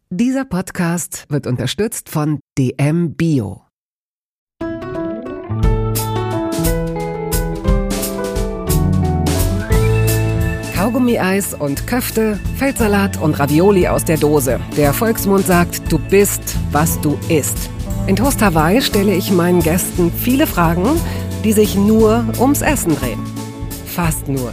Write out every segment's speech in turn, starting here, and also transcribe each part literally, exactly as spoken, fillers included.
Dieser Podcast wird unterstützt von D M Bio. Kaugummi-Eis und Köfte, Feldsalat und Ravioli aus der Dose. Der Volksmund sagt, du bist, was du isst. In Toast Hawaii stelle ich meinen Gästen viele Fragen, die sich nur ums Essen drehen. Fast nur.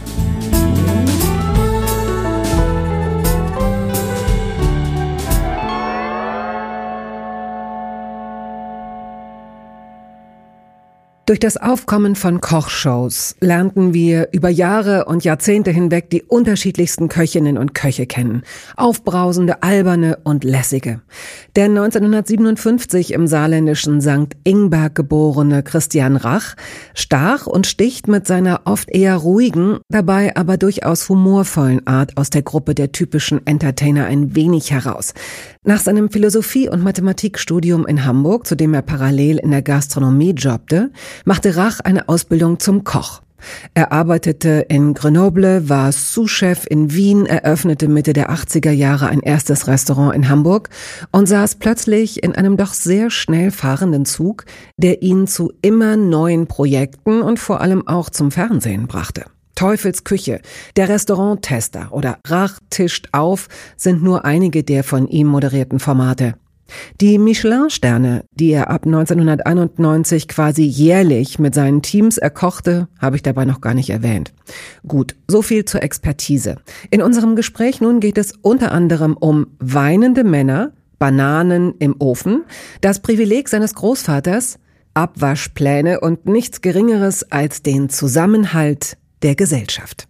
Durch das Aufkommen von Kochshows lernten wir über Jahre und Jahrzehnte hinweg die unterschiedlichsten Köchinnen und Köche kennen. Aufbrausende, alberne und lässige. Der neunzehnhundertsiebenundfünfzig im saarländischen Sankt Ingbert geborene Christian Rach stach und sticht mit seiner oft eher ruhigen, dabei aber durchaus humorvollen Art aus der Gruppe der typischen Entertainer ein wenig heraus. Nach seinem Philosophie- und Mathematikstudium in Hamburg, zu dem er parallel in der Gastronomie jobbte, machte Rach eine Ausbildung zum Koch. Er arbeitete in Grenoble, war Sous-Chef in Wien, eröffnete Mitte der achtziger Jahre ein erstes Restaurant in Hamburg und saß plötzlich in einem doch sehr schnell fahrenden Zug, der ihn zu immer neuen Projekten und vor allem auch zum Fernsehen brachte. Teufels Küche, der Restauranttester oder Rach tischt auf sind nur einige der von ihm moderierten Formate. Die Michelin-Sterne, die er ab neunzehnhunderteinundneunzig quasi jährlich mit seinen Teams erkochte, habe ich dabei noch gar nicht erwähnt. Gut, so viel zur Expertise. In unserem Gespräch nun geht es unter anderem um weinende Männer, Bananen im Ofen, das Privileg seines Großvaters, Abwaschpläne und nichts Geringeres als den Zusammenhalt der Gesellschaft.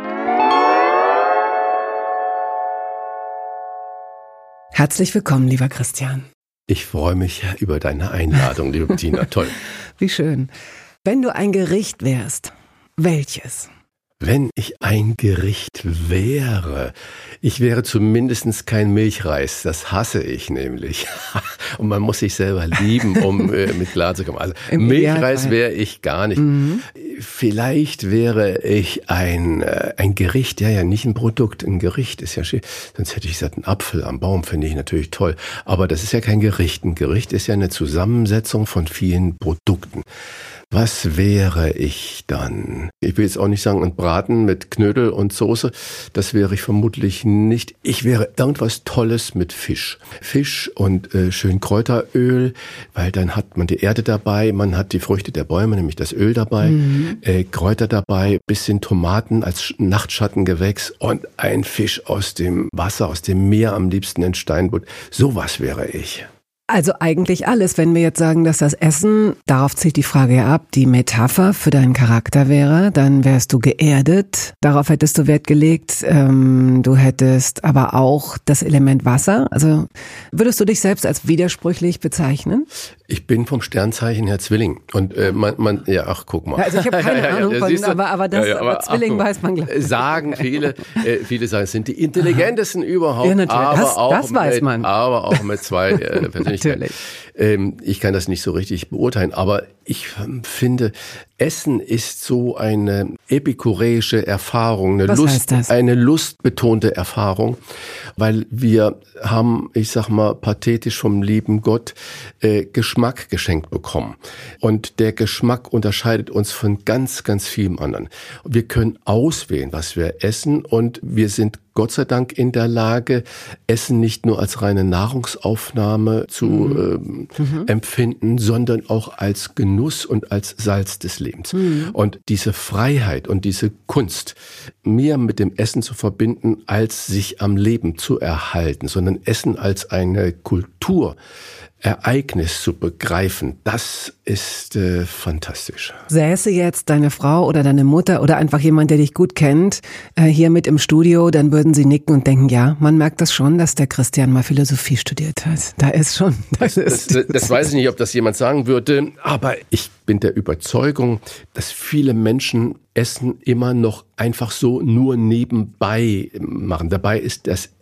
Herzlich willkommen, lieber Christian. Ich freue mich über deine Einladung, liebe Bettina. Toll. Wie schön. Wenn du ein Gericht wärst, welches? Wenn ich ein Gericht wäre, ich wäre zumindest kein Milchreis, das hasse ich nämlich. Und man muss sich selber lieben, um äh, mit klarzukommen. Also Milchreis wäre ich gar nicht. Mhm. Vielleicht wäre ich ein, äh, ein Gericht, ja, ja, nicht ein Produkt, ein Gericht ist ja schön. Sonst hätte ich gesagt, ein Apfel am Baum finde ich natürlich toll. Aber das ist ja kein Gericht. Ein Gericht ist ja eine Zusammensetzung von vielen Produkten. Was wäre ich dann? Ich will jetzt auch nicht sagen, ein Braten mit Knödel und Soße. Das wäre ich vermutlich nicht. Ich wäre irgendwas Tolles mit Fisch. Fisch und äh, schön Kräuteröl, weil dann hat man die Erde dabei, man hat die Früchte der Bäume, nämlich das Öl dabei, mhm. äh, Kräuter dabei, bisschen Tomaten als Nachtschattengewächs und ein Fisch aus dem Wasser, aus dem Meer, am liebsten in Steinbutt. Sowas wäre ich. Also eigentlich alles. Wenn wir jetzt sagen, dass das Essen, darauf zielt die Frage ja ab, die Metapher für deinen Charakter wäre, dann wärst du geerdet. Darauf hättest du Wert gelegt. Ähm, du hättest aber auch das Element Wasser. Also würdest du dich selbst als widersprüchlich bezeichnen? Ich bin vom Sternzeichen her Zwilling. Und äh, man, man, ja, ach, guck mal. Ja, also ich habe keine ja, ja, Ahnung ja, von, aber, aber das, ja, ja, aber, aber Zwilling ach, weiß man gleich. Sagen viele, äh, viele sagen, es sind die intelligentesten überhaupt, ja, natürlich. aber das, auch das weiß mit, man. aber auch mit zwei äh, Persönlichkeiten. Natürlich. Ähm, ich kann das nicht so richtig beurteilen, aber ich ähm, finde, Essen ist so eine epikureische Erfahrung, eine Was Lust, heißt das? eine lustbetonte Erfahrung, weil wir haben, ich sag mal pathetisch vom lieben Gott, äh, Geschmack geschenkt bekommen. Und der Geschmack unterscheidet uns von ganz, ganz vielem anderen. Wir können auswählen, was wir essen, und wir sind Gott sei Dank in der Lage, Essen nicht nur als reine Nahrungsaufnahme zu mhm. äh, mhm. empfinden, sondern auch als Genuss und als Salz des Lebens. Mhm. Und diese Freiheit und diese Kunst, mehr mit dem Essen zu verbinden, als sich am Leben zu erhalten, sondern Essen als eine Kultur, Ereignis zu begreifen, das ist äh, fantastisch. Säße jetzt deine Frau oder deine Mutter oder einfach jemand, der dich gut kennt, äh, hier mit im Studio, dann würden sie nicken und denken, ja, man merkt das schon, dass der Christian mal Philosophie studiert hat. Da ist schon. Das, das, ist, das, das weiß ich nicht, ob das jemand sagen würde, aber ich bin der Überzeugung, dass viele Menschen Essen immer noch einfach so nur nebenbei machen. Dabei ist das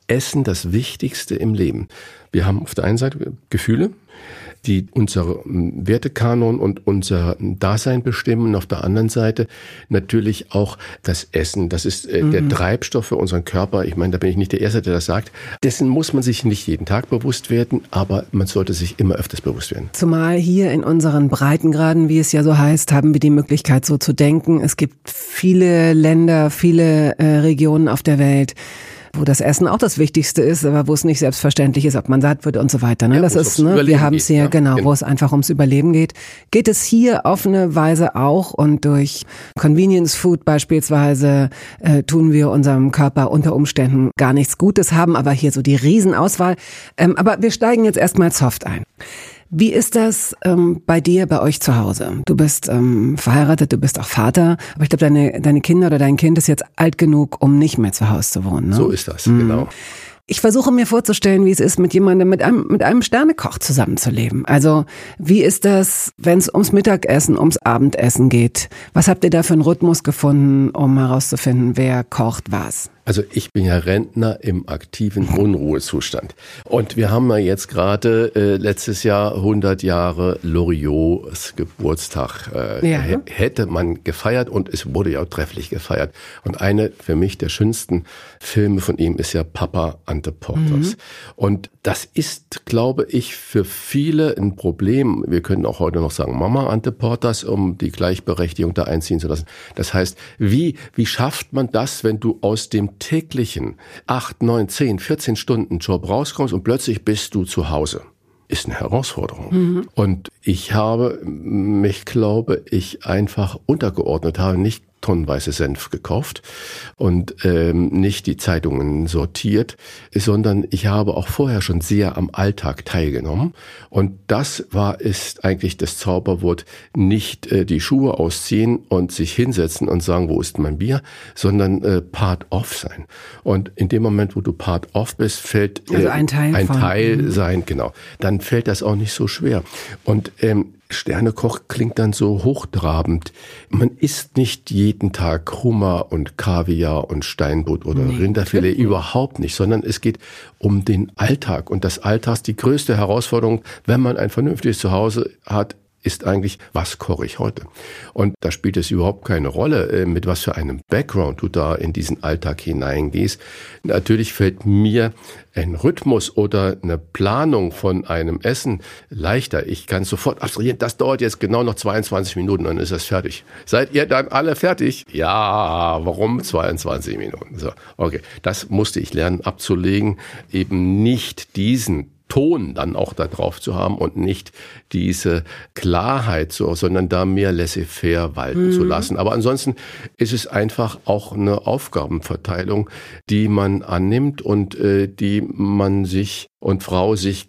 Essen das Wichtigste im Leben. Wir haben auf der einen Seite Gefühle, die unser Wertekanon und unser Dasein bestimmen. Und auf der anderen Seite natürlich auch das Essen. Das ist äh, mhm. der Treibstoff für unseren Körper. Ich meine, da bin ich nicht der Erste, der das sagt. Dessen muss man sich nicht jeden Tag bewusst werden, aber man sollte sich immer öfters bewusst werden. Zumal hier in unseren Breitengraden, wie es ja so heißt, haben wir die Möglichkeit, so zu denken. Es gibt viele Länder, viele äh, Regionen auf der Welt, wo das Essen auch das Wichtigste ist, aber wo es nicht selbstverständlich ist, ob man satt wird und so weiter. Ne? Ja, das ist, ne, wir haben es hier, ja, genau, genau, wo es einfach ums Überleben geht. Geht es hier auf eine Weise auch, und durch Convenience Food beispielsweise äh, tun wir unserem Körper unter Umständen gar nichts Gutes, haben aber hier so die Riesenauswahl. Ähm, aber wir steigen jetzt erstmal soft ein. Wie ist das ähm, bei dir, bei euch zu Hause? Du bist ähm, verheiratet, du bist auch Vater, aber ich glaube, deine, deine Kinder oder dein Kind ist jetzt alt genug, um nicht mehr zu Hause zu wohnen. Ne? So ist das, mhm. genau. Ich versuche mir vorzustellen, wie es ist, mit jemandem, mit einem, mit einem Sternekoch zusammenzuleben. Also, wie ist das, wenn es ums Mittagessen, ums Abendessen geht? Was habt ihr da für einen Rhythmus gefunden, um herauszufinden, wer kocht was? Also ich bin ja Rentner im aktiven Unruhezustand. Und wir haben ja jetzt gerade äh, letztes Jahr hundert Jahre Loriots Geburtstag. Äh, ja. h- hätte man gefeiert, und es wurde ja auch trefflich gefeiert. Und eine für mich der schönsten Filme von ihm ist ja Papa and the Porters. Mhm. Und das ist, glaube ich, für viele ein Problem. Wir können auch heute noch sagen Mama and the Porters, um die Gleichberechtigung da einziehen zu lassen. Das heißt, wie, wie schafft man das, wenn du aus dem täglichen acht, neun, zehn, vierzehn Stunden Job rauskommst und plötzlich bist du zu Hause? Ist eine Herausforderung. Mhm. Und ich habe mich, glaube ich, einfach untergeordnet, habe nicht tonnenweise Senf gekauft und ähm, nicht die Zeitungen sortiert, sondern ich habe auch vorher schon sehr am Alltag teilgenommen. Und das war, ist eigentlich das Zauberwort, nicht äh, die Schuhe ausziehen und sich hinsetzen und sagen, wo ist mein Bier, sondern äh, part off sein. Und in dem Moment, wo du part off bist, fällt äh, also ein Teil, ein von, Teil sein, genau, dann fällt das auch nicht so schwer. Und ähm, Sternekoch klingt dann so hochtrabend. Man isst nicht jeden Tag Hummer und Kaviar und Steinbutt oder nee, Rinderfilet, überhaupt nicht, sondern es geht um den Alltag. Und das Alltag ist die größte Herausforderung, wenn man ein vernünftiges Zuhause hat, ist eigentlich, was koche ich heute? Und da spielt es überhaupt keine Rolle, mit was für einem Background du da in diesen Alltag hineingehst. Natürlich fällt mir ein Rhythmus oder eine Planung von einem Essen leichter. Ich kann sofort abstrahieren, das dauert jetzt genau noch zweiundzwanzig Minuten, dann ist das fertig. Seid ihr dann alle fertig? Ja, warum zweiundzwanzig Minuten? So, okay, das musste ich lernen abzulegen, eben nicht diesen Ton dann auch da drauf zu haben und nicht diese Klarheit, so, sondern da mehr laissez-faire walten mhm. zu lassen. Aber ansonsten ist es einfach auch eine Aufgabenverteilung, die man annimmt und äh, die man sich und Frau sich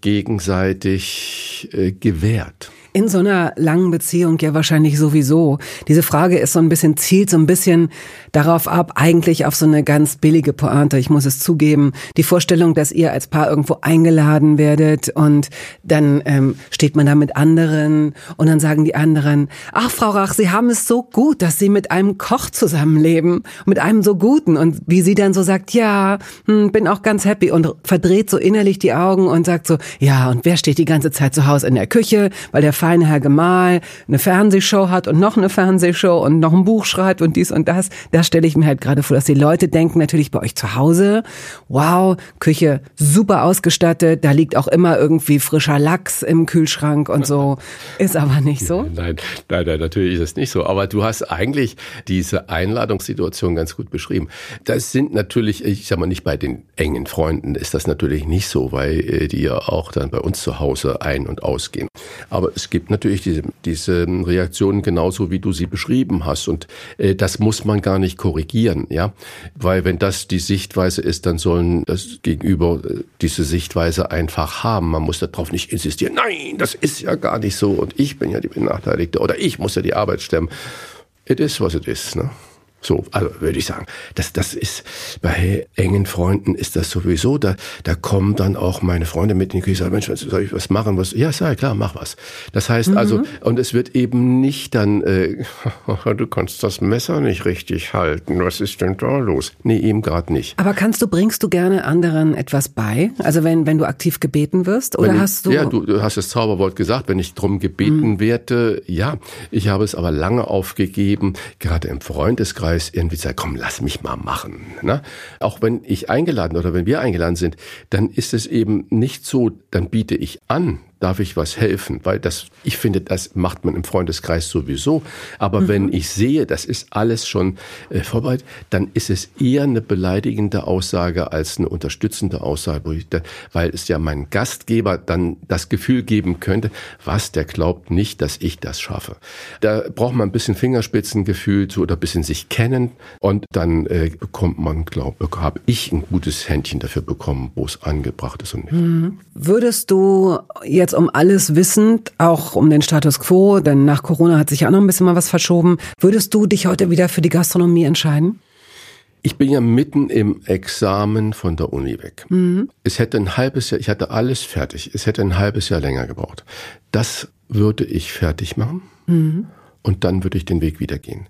gegenseitig äh, gewährt. In so einer langen Beziehung ja wahrscheinlich sowieso. Diese Frage ist so ein bisschen, zielt so ein bisschen darauf ab, eigentlich auf so eine ganz billige Pointe, ich muss es zugeben. Die Vorstellung, dass ihr als Paar irgendwo eingeladen werdet und dann ähm, steht man da mit anderen und dann sagen die anderen, ach Frau Rach, Sie haben es so gut, dass Sie mit einem Koch zusammenleben, mit einem so Guten. Und wie sie dann so sagt, ja, hm, bin auch ganz happy und verdreht so innerlich die Augen und sagt so, ja, und wer steht die ganze Zeit zu Hause in der Küche, weil der feine Herr Gemahl eine Fernsehshow hat und noch eine Fernsehshow und noch ein Buch schreibt und dies und das. Da stelle ich mir halt gerade vor, dass die Leute denken natürlich bei euch zu Hause, wow, Küche super ausgestattet, da liegt auch immer irgendwie frischer Lachs im Kühlschrank und so. Ist aber nicht so. Nein, nein, nein, natürlich ist es nicht so. Aber du hast eigentlich diese Einladungssituation ganz gut beschrieben. Das sind natürlich, ich sag mal, nicht bei den engen Freunden ist das natürlich nicht so, weil die ja auch dann bei uns zu Hause ein- und ausgehen. Aber es gibt natürlich diese, diese Reaktionen genauso, wie du sie beschrieben hast. Und äh, das muss man gar nicht korrigieren, ja. Weil wenn das die Sichtweise ist, dann sollen das Gegenüber äh, diese Sichtweise einfach haben. Man muss darauf nicht insistieren, nein, das ist ja gar nicht so und ich bin ja die Benachteiligte oder ich muss ja die Arbeit stemmen. It is, was it is, ne? So, also würde ich sagen, das, das ist, bei engen Freunden ist das sowieso, da, da kommen dann auch meine Freunde mit in die Küche, sagen, Mensch, soll ich was machen? Was? Ja, sei klar, mach was. Das heißt mhm. also, und es wird eben nicht dann, äh, du kannst das Messer nicht richtig halten, was ist denn da los? Nee, eben gerade nicht. Aber kannst du, bringst du gerne anderen etwas bei? Also wenn, wenn du aktiv gebeten wirst, oder wenn hast ich, du... Ja, du, du hast das Zauberwort gesagt, wenn ich drum gebeten mhm. werde, ja, ich habe es aber lange aufgegeben, gerade im Freundeskreis irgendwie sagen, komm, lass mich mal machen. Ne? Auch wenn ich eingeladen oder wenn wir eingeladen sind, dann ist es eben nicht so, dann biete ich an, darf ich was helfen? Weil das, ich finde, das macht man im Freundeskreis sowieso. Aber mhm. wenn ich sehe, das ist alles schon äh, vorbereitet, dann ist es eher eine beleidigende Aussage als eine unterstützende Aussage, wo ich da, weil es ja mein Gastgeber dann das Gefühl geben könnte, was, der glaubt nicht, dass ich das schaffe. Da braucht man ein bisschen Fingerspitzengefühl zu, oder ein bisschen sich kennen, und dann äh, bekommt man, glaube ich, habe ich ein gutes Händchen dafür bekommen, wo es angebracht ist und nicht. Mhm. Würdest du jetzt um alles wissend, auch um den Status quo, denn nach Corona hat sich ja auch noch ein bisschen mal was verschoben, würdest du dich heute wieder für die Gastronomie entscheiden? Ich bin ja mitten im Examen von der Uni weg. Mhm. Es hätte ein halbes Jahr, ich hatte alles fertig, es hätte ein halbes Jahr länger gebraucht. Das würde ich fertig machen mhm. und dann würde ich den Weg wieder gehen.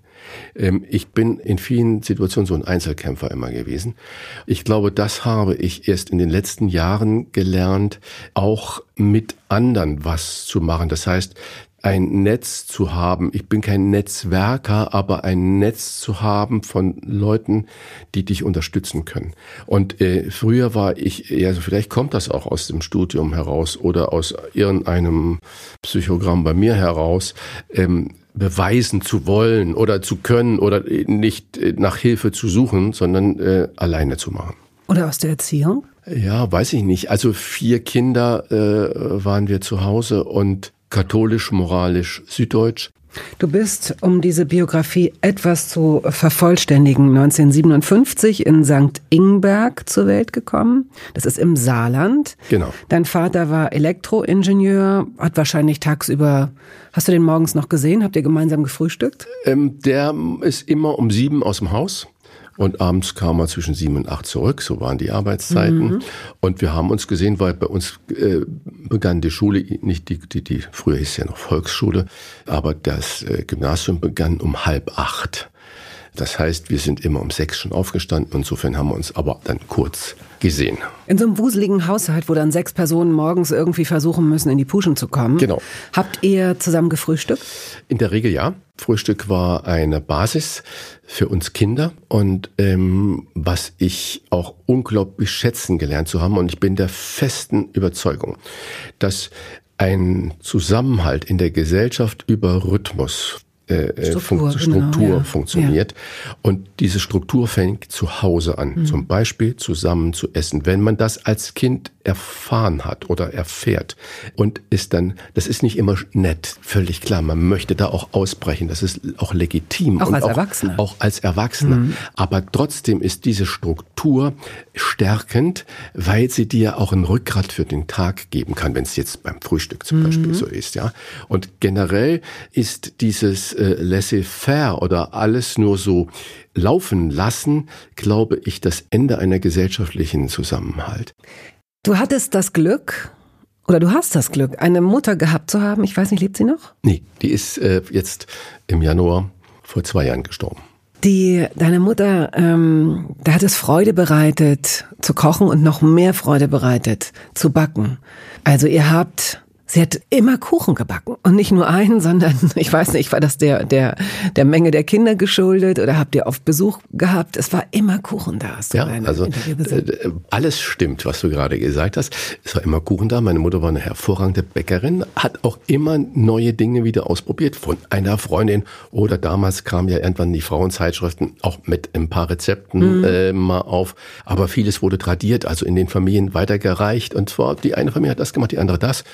Ich bin in vielen Situationen so ein Einzelkämpfer immer gewesen. Ich glaube, das habe ich erst in den letzten Jahren gelernt, auch mit anderen was zu machen. Das heißt, ein Netz zu haben. Ich bin kein Netzwerker, aber ein Netz zu haben von Leuten, die dich unterstützen können. Und äh, früher war ich eher so, vielleicht kommt das auch aus dem Studium heraus oder aus irgendeinem Psychogramm bei mir heraus, ähm, beweisen zu wollen oder zu können oder nicht nach Hilfe zu suchen, sondern äh, alleine zu machen. Oder aus der Erziehung? Ja, weiß ich nicht. Also vier Kinder äh, waren wir zu Hause und katholisch, moralisch, süddeutsch. Du bist, um diese Biografie etwas zu vervollständigen, neunzehnhundertsiebenundfünfzig in Sankt Ingbert zur Welt gekommen. Das ist im Saarland. Genau. Dein Vater war Elektroingenieur, hat wahrscheinlich tagsüber, hast du den morgens noch gesehen? Habt ihr gemeinsam gefrühstückt? Ähm, der ist immer um sieben aus dem Haus. Und abends kam er zwischen sieben und acht zurück, so waren die Arbeitszeiten. Mhm. Und wir haben uns gesehen, weil bei uns äh, begann die Schule, nicht die, die, die, früher hieß es ja noch Volksschule, aber das äh, Gymnasium begann um halb acht. Das heißt, wir sind immer um sechs schon aufgestanden. Insofern haben wir uns aber dann kurz gesehen. In so einem wuseligen Haushalt, wo dann sechs Personen morgens irgendwie versuchen müssen, in die Puschen zu kommen. Genau. Habt ihr zusammen gefrühstückt? In der Regel ja. Frühstück war eine Basis für uns Kinder und ähm, was ich auch unglaublich schätzen gelernt zu haben. Und ich bin der festen Überzeugung, dass ein Zusammenhalt in der Gesellschaft über Rhythmus Äh, Struktur, Fun- Struktur genau, ja. funktioniert. Ja. Und diese Struktur fängt zu Hause an. Mhm. Zum Beispiel zusammen zu essen. Wenn man das als Kind erfahren hat oder erfährt und ist dann, das ist nicht immer nett, völlig klar. Man möchte da auch ausbrechen. Das ist auch legitim. Auch und als auch, Erwachsener. Auch als Erwachsener. Mhm. Aber trotzdem ist diese Struktur stärkend, weil sie dir auch ein Rückgrat für den Tag geben kann, wenn es jetzt beim Frühstück zum mhm. Beispiel so ist. Ja. Und generell ist dieses laissez-faire oder alles nur so laufen lassen, glaube ich, das Ende einer gesellschaftlichen Zusammenhalt. Du hattest das Glück, oder du hast das Glück, eine Mutter gehabt zu haben. Ich weiß nicht, lebt sie noch? Nee, die ist äh, jetzt im Januar vor zwei Jahren gestorben. Die, deine Mutter, ähm, da hat es Freude bereitet zu kochen und noch mehr Freude bereitet zu backen. Also ihr habt... Sie hat immer Kuchen gebacken und nicht nur einen, sondern ich weiß nicht, war das der der der Menge der Kinder geschuldet oder habt ihr oft Besuch gehabt? Es war immer Kuchen da. Hast du ja, also äh, alles stimmt, was du gerade gesagt hast. Es war immer Kuchen da. Meine Mutter war eine hervorragende Bäckerin, hat auch immer neue Dinge wieder ausprobiert von einer Freundin oder damals kamen ja irgendwann die Frauenzeitschriften auch mit ein paar Rezepten mhm. äh, mal auf. Aber vieles wurde tradiert, also in den Familien weitergereicht und zwar die eine Familie hat das gemacht, die andere das und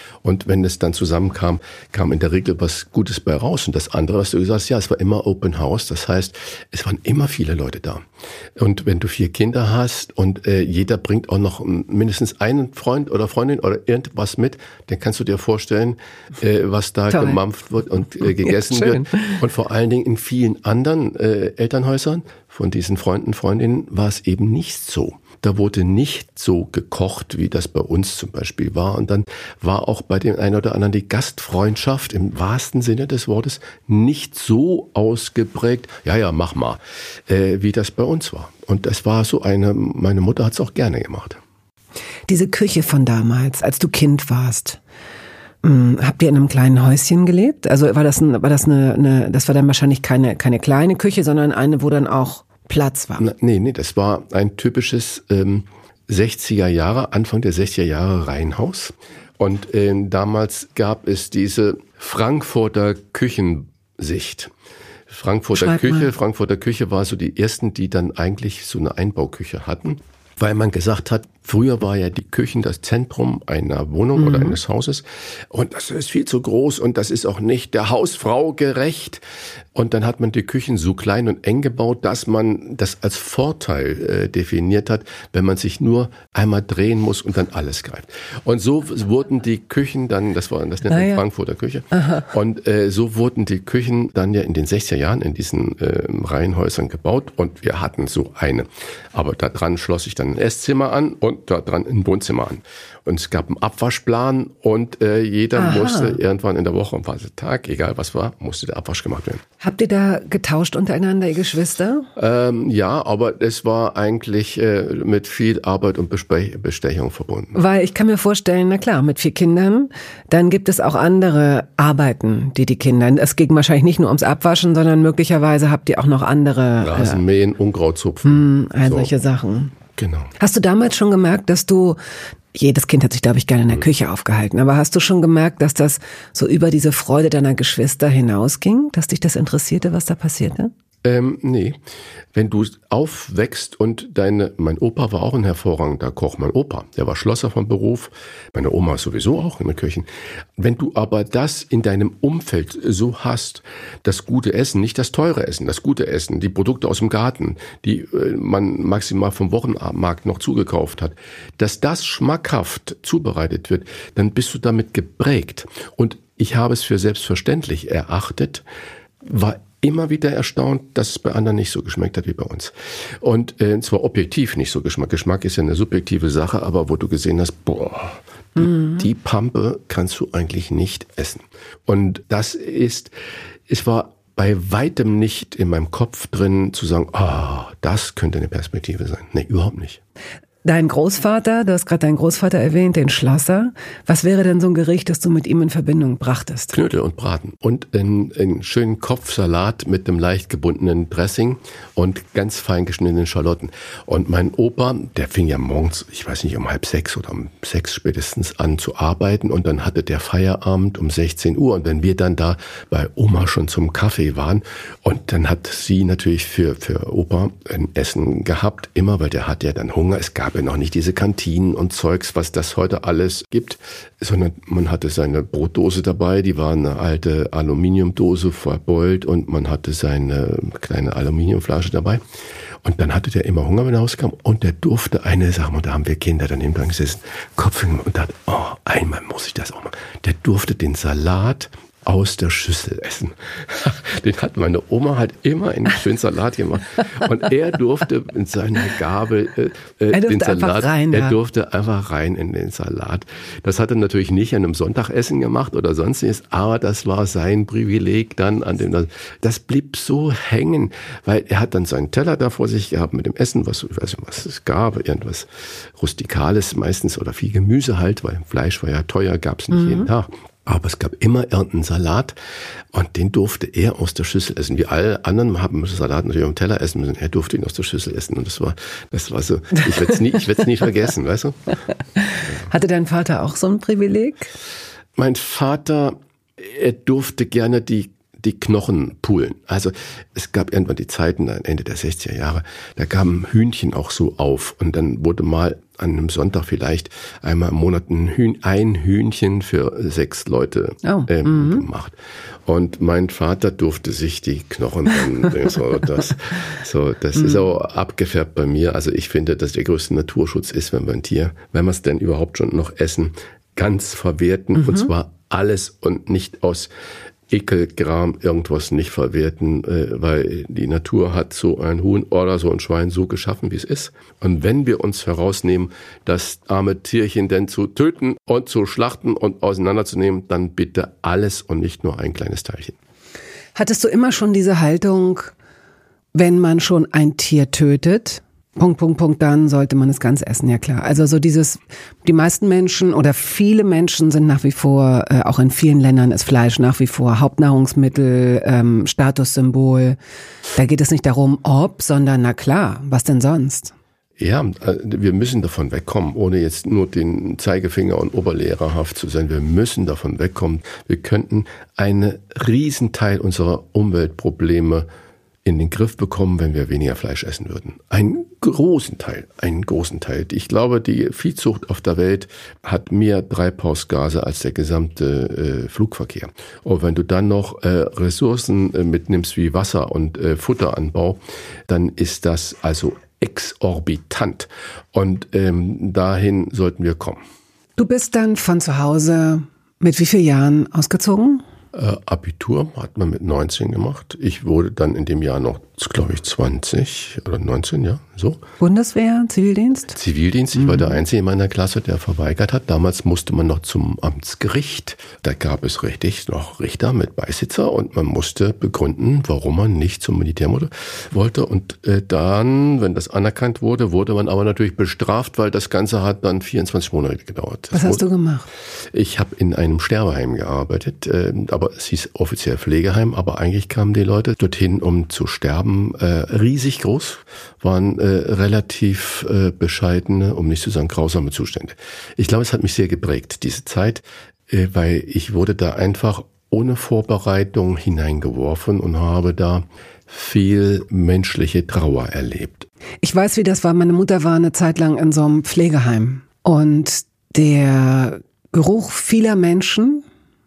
wenn es dann zusammenkam, kam in der Regel was Gutes bei raus. Und das andere, was du gesagt hast, ja, es war immer Open House. Das heißt, es waren immer viele Leute da. Und wenn du vier Kinder hast und äh, jeder bringt auch noch mindestens einen Freund oder Freundin oder irgendwas mit, dann kannst du dir vorstellen, äh, was da Toll. gemampft wird und äh, gegessen ja, wird. Und vor allen Dingen in vielen anderen äh, Elternhäusern von diesen Freunden, Freundinnen war es eben nicht so. Da wurde nicht so gekocht, wie das bei uns zum Beispiel war. Und dann war auch bei dem einen oder anderen die Gastfreundschaft im wahrsten Sinne des Wortes nicht so ausgeprägt, ja, ja, mach mal, äh, wie das bei uns war. Und das war so eine, meine Mutter hat es auch gerne gemacht. Diese Küche von damals, als du Kind warst, mh, habt ihr in einem kleinen Häuschen gelebt? Also war das, ein, war das eine, eine, das war dann wahrscheinlich keine, keine kleine Küche, sondern eine, wo dann auch Platz war? Na, nee, nee, das war ein typisches ähm, sechziger Jahre, Anfang der sechziger Jahre Reihenhaus. Und äh, damals gab es diese Frankfurter Küchensicht. Frankfurter Schreib Küche, mal. Frankfurter Küche war so die ersten, die dann eigentlich so eine Einbauküche hatten. Weil man gesagt hat, früher war ja die Küche das Zentrum einer Wohnung mhm. oder eines Hauses und das ist viel zu groß und das ist auch nicht der Hausfrau gerecht. Und dann hat man die Küchen so klein und eng gebaut, dass man das als Vorteil äh, definiert hat, wenn man sich nur einmal drehen muss und dann alles greift. Und so wurden die Küchen dann, das war das nennt man ja. Frankfurter Küche, Aha. und äh, so wurden die Küchen dann ja in den sechziger Jahren in diesen äh, Reihenhäusern gebaut und wir hatten so eine. Aber da dran schloss ich dann ein Esszimmer an und da dran ein Wohnzimmer an. Und es gab einen Abwaschplan und äh, jeder Aha. musste irgendwann in der Woche, am Tag, egal was war, musste der Abwasch gemacht werden. Habt ihr da getauscht untereinander, ihr Geschwister? Ähm, ja, aber es war eigentlich äh, mit viel Arbeit und Bespe- Bestechung verbunden. Weil ich kann mir vorstellen, na klar, mit vier Kindern, dann gibt es auch andere Arbeiten, die die Kinder, es ging wahrscheinlich nicht nur ums Abwaschen, sondern möglicherweise habt ihr auch noch andere... Rasenmähen, äh, Unkraut zupfen. Mh, all so. solche Sachen. Genau. Hast du damals schon gemerkt, dass du, jedes Kind hat sich, glaube ich, gerne in der Küche aufgehalten, aber hast du schon gemerkt, dass das so über diese Freude deiner Geschwister hinausging, dass dich das interessierte, was da passierte? Ähm, nee. Wenn du aufwächst und deine, mein Opa war auch ein hervorragender Koch, mein Opa, der war Schlosser vom Beruf, meine Oma sowieso auch in der Küche. Wenn du aber das in deinem Umfeld so hast, das gute Essen, nicht das teure Essen, das gute Essen, die Produkte aus dem Garten, die äh, man maximal vom Wochenmarkt noch zugekauft hat, dass das schmackhaft zubereitet wird, dann bist du damit geprägt. Und ich habe es für selbstverständlich erachtet, war immer wieder erstaunt, dass es bei anderen nicht so geschmeckt hat wie bei uns. Und äh, zwar objektiv nicht so Geschmack. Geschmack ist ja eine subjektive Sache, aber wo du gesehen hast, boah, die, mhm. die Pampe kannst du eigentlich nicht essen. Und das ist, es war bei weitem nicht in meinem Kopf drin zu sagen, ah, oh, das könnte eine Perspektive sein. Nee, überhaupt nicht. Dein Großvater, du hast gerade deinen Großvater erwähnt, den Schlosser. Was wäre denn so ein Gericht, das du mit ihm in Verbindung brachtest? Knödel und Braten und einen, einen schönen Kopfsalat mit einem leicht gebundenen Dressing und ganz fein geschnittenen Schalotten. Und mein Opa, der fing ja morgens, ich weiß nicht, um halb sechs oder um sechs spätestens an zu arbeiten und dann hatte der Feierabend um sechzehn Uhr. Und wenn wir dann da bei Oma schon zum Kaffee waren und dann hat sie natürlich für, für Opa ein Essen gehabt, immer, weil der hat ja dann Hunger. Es gab ja noch nicht diese Kantinen und Zeugs, was das heute alles gibt, sondern man hatte seine Brotdose dabei, die war eine alte Aluminiumdose verbeult und man hatte seine kleine Aluminiumflasche dabei. Und dann hatte der immer Hunger, wenn er rauskam und der durfte eine Sache, und da haben wir Kinder daneben dran gesessen, Kopf und dachte, oh, einmal muss ich das auch mal. Der durfte den Salat aus der Schüssel essen. Den hat meine Oma halt immer einen schönen Salat gemacht. Und er durfte in seiner Gabel äh, er den Salat, rein, er ja. durfte einfach rein in den Salat. Das hat er natürlich nicht an einem Sonntagessen gemacht oder sonstiges, aber das war sein Privileg dann an dem, das blieb so hängen, weil er hat dann seinen Teller da vor sich gehabt mit dem Essen, was, ich weiß nicht, was es gab, irgendwas Rustikales meistens oder viel Gemüse halt, weil Fleisch war ja teuer, gab es nicht mhm. jeden Tag. Aber es gab immer irgendeinen Salat und den durfte er aus der Schüssel essen. Wir alle anderen haben Salat natürlich auf dem Teller essen müssen. Er durfte ihn aus der Schüssel essen und das war, das war so, ich werde es nie, ich werde es nie vergessen, weißt du? Hatte dein Vater auch so ein Privileg? Mein Vater, er durfte gerne die die Knochen poolen. Also es gab irgendwann die Zeiten, Ende der sechziger Jahre, da kamen Hühnchen auch so auf und dann wurde mal an einem Sonntag vielleicht einmal im Monat ein, Hühn, ein Hühnchen für sechs Leute oh. ähm, mhm. gemacht. Und mein Vater durfte sich die Knochen dann, so, das, so, das mhm. ist auch abgefärbt bei mir. Also ich finde, dass der größte Naturschutz ist, wenn wir ein Tier, wenn wir es denn überhaupt schon noch essen, ganz verwerten, mhm. und zwar alles und nicht aus Ekelgram irgendwas nicht verwerten, weil die Natur hat so ein Huhn oder so ein Schwein so geschaffen, wie es ist. Und wenn wir uns herausnehmen, das arme Tierchen denn zu töten und zu schlachten und auseinanderzunehmen, dann bitte alles und nicht nur ein kleines Teilchen. Hattest du immer schon diese Haltung, wenn man schon ein Tier tötet, Punkt, Punkt, Punkt, dann sollte man es ganz essen, ja klar. Also so dieses, die meisten Menschen oder viele Menschen sind nach wie vor, äh, auch in vielen Ländern ist Fleisch nach wie vor Hauptnahrungsmittel, ähm, Statussymbol. Da geht es nicht darum, ob, sondern na klar, was denn sonst? Ja, wir müssen davon wegkommen, ohne jetzt nur den Zeigefinger und oberlehrerhaft zu sein. Wir müssen davon wegkommen. Wir könnten einen Riesenteil unserer Umweltprobleme in den Griff bekommen, wenn wir weniger Fleisch essen würden. Einen großen Teil, einen großen Teil. Ich glaube, die Viehzucht auf der Welt hat mehr Treibhausgase als der gesamte äh, Flugverkehr. Und wenn du dann noch äh, Ressourcen äh, mitnimmst wie Wasser und äh, Futteranbau, dann ist das also exorbitant. Und ähm, dahin sollten wir kommen. Du bist dann von zu Hause mit wie vielen Jahren ausgezogen? Äh, Abitur hat man mit neunzehn gemacht. Ich wurde dann in dem Jahr noch, glaube ich, zwanzig oder neunzehn, ja, so. Bundeswehr, Zivildienst? Zivildienst. Ich mhm. war der Einzige in meiner Klasse, der verweigert hat. Damals musste man noch zum Amtsgericht. Da gab es richtig noch Richter mit Beisitzer und man musste begründen, warum man nicht zum Militär wollte. Und äh, dann, wenn das anerkannt wurde, wurde man aber natürlich bestraft, weil das Ganze hat dann vierundzwanzig Monate gedauert. Was hast du gemacht? Ich habe in einem Sterbeheim gearbeitet, äh, aber es hieß offiziell Pflegeheim, aber eigentlich kamen die Leute dorthin, um zu sterben. Äh, riesig groß, waren äh, relativ äh, bescheidene, um nicht zu sagen grausame Zustände. Ich glaube, es hat mich sehr geprägt, diese Zeit, äh, weil ich wurde da einfach ohne Vorbereitung hineingeworfen und habe da viel menschliche Trauer erlebt. Ich weiß, wie das war. Meine Mutter war eine Zeit lang in so einem Pflegeheim und der Geruch vieler Menschen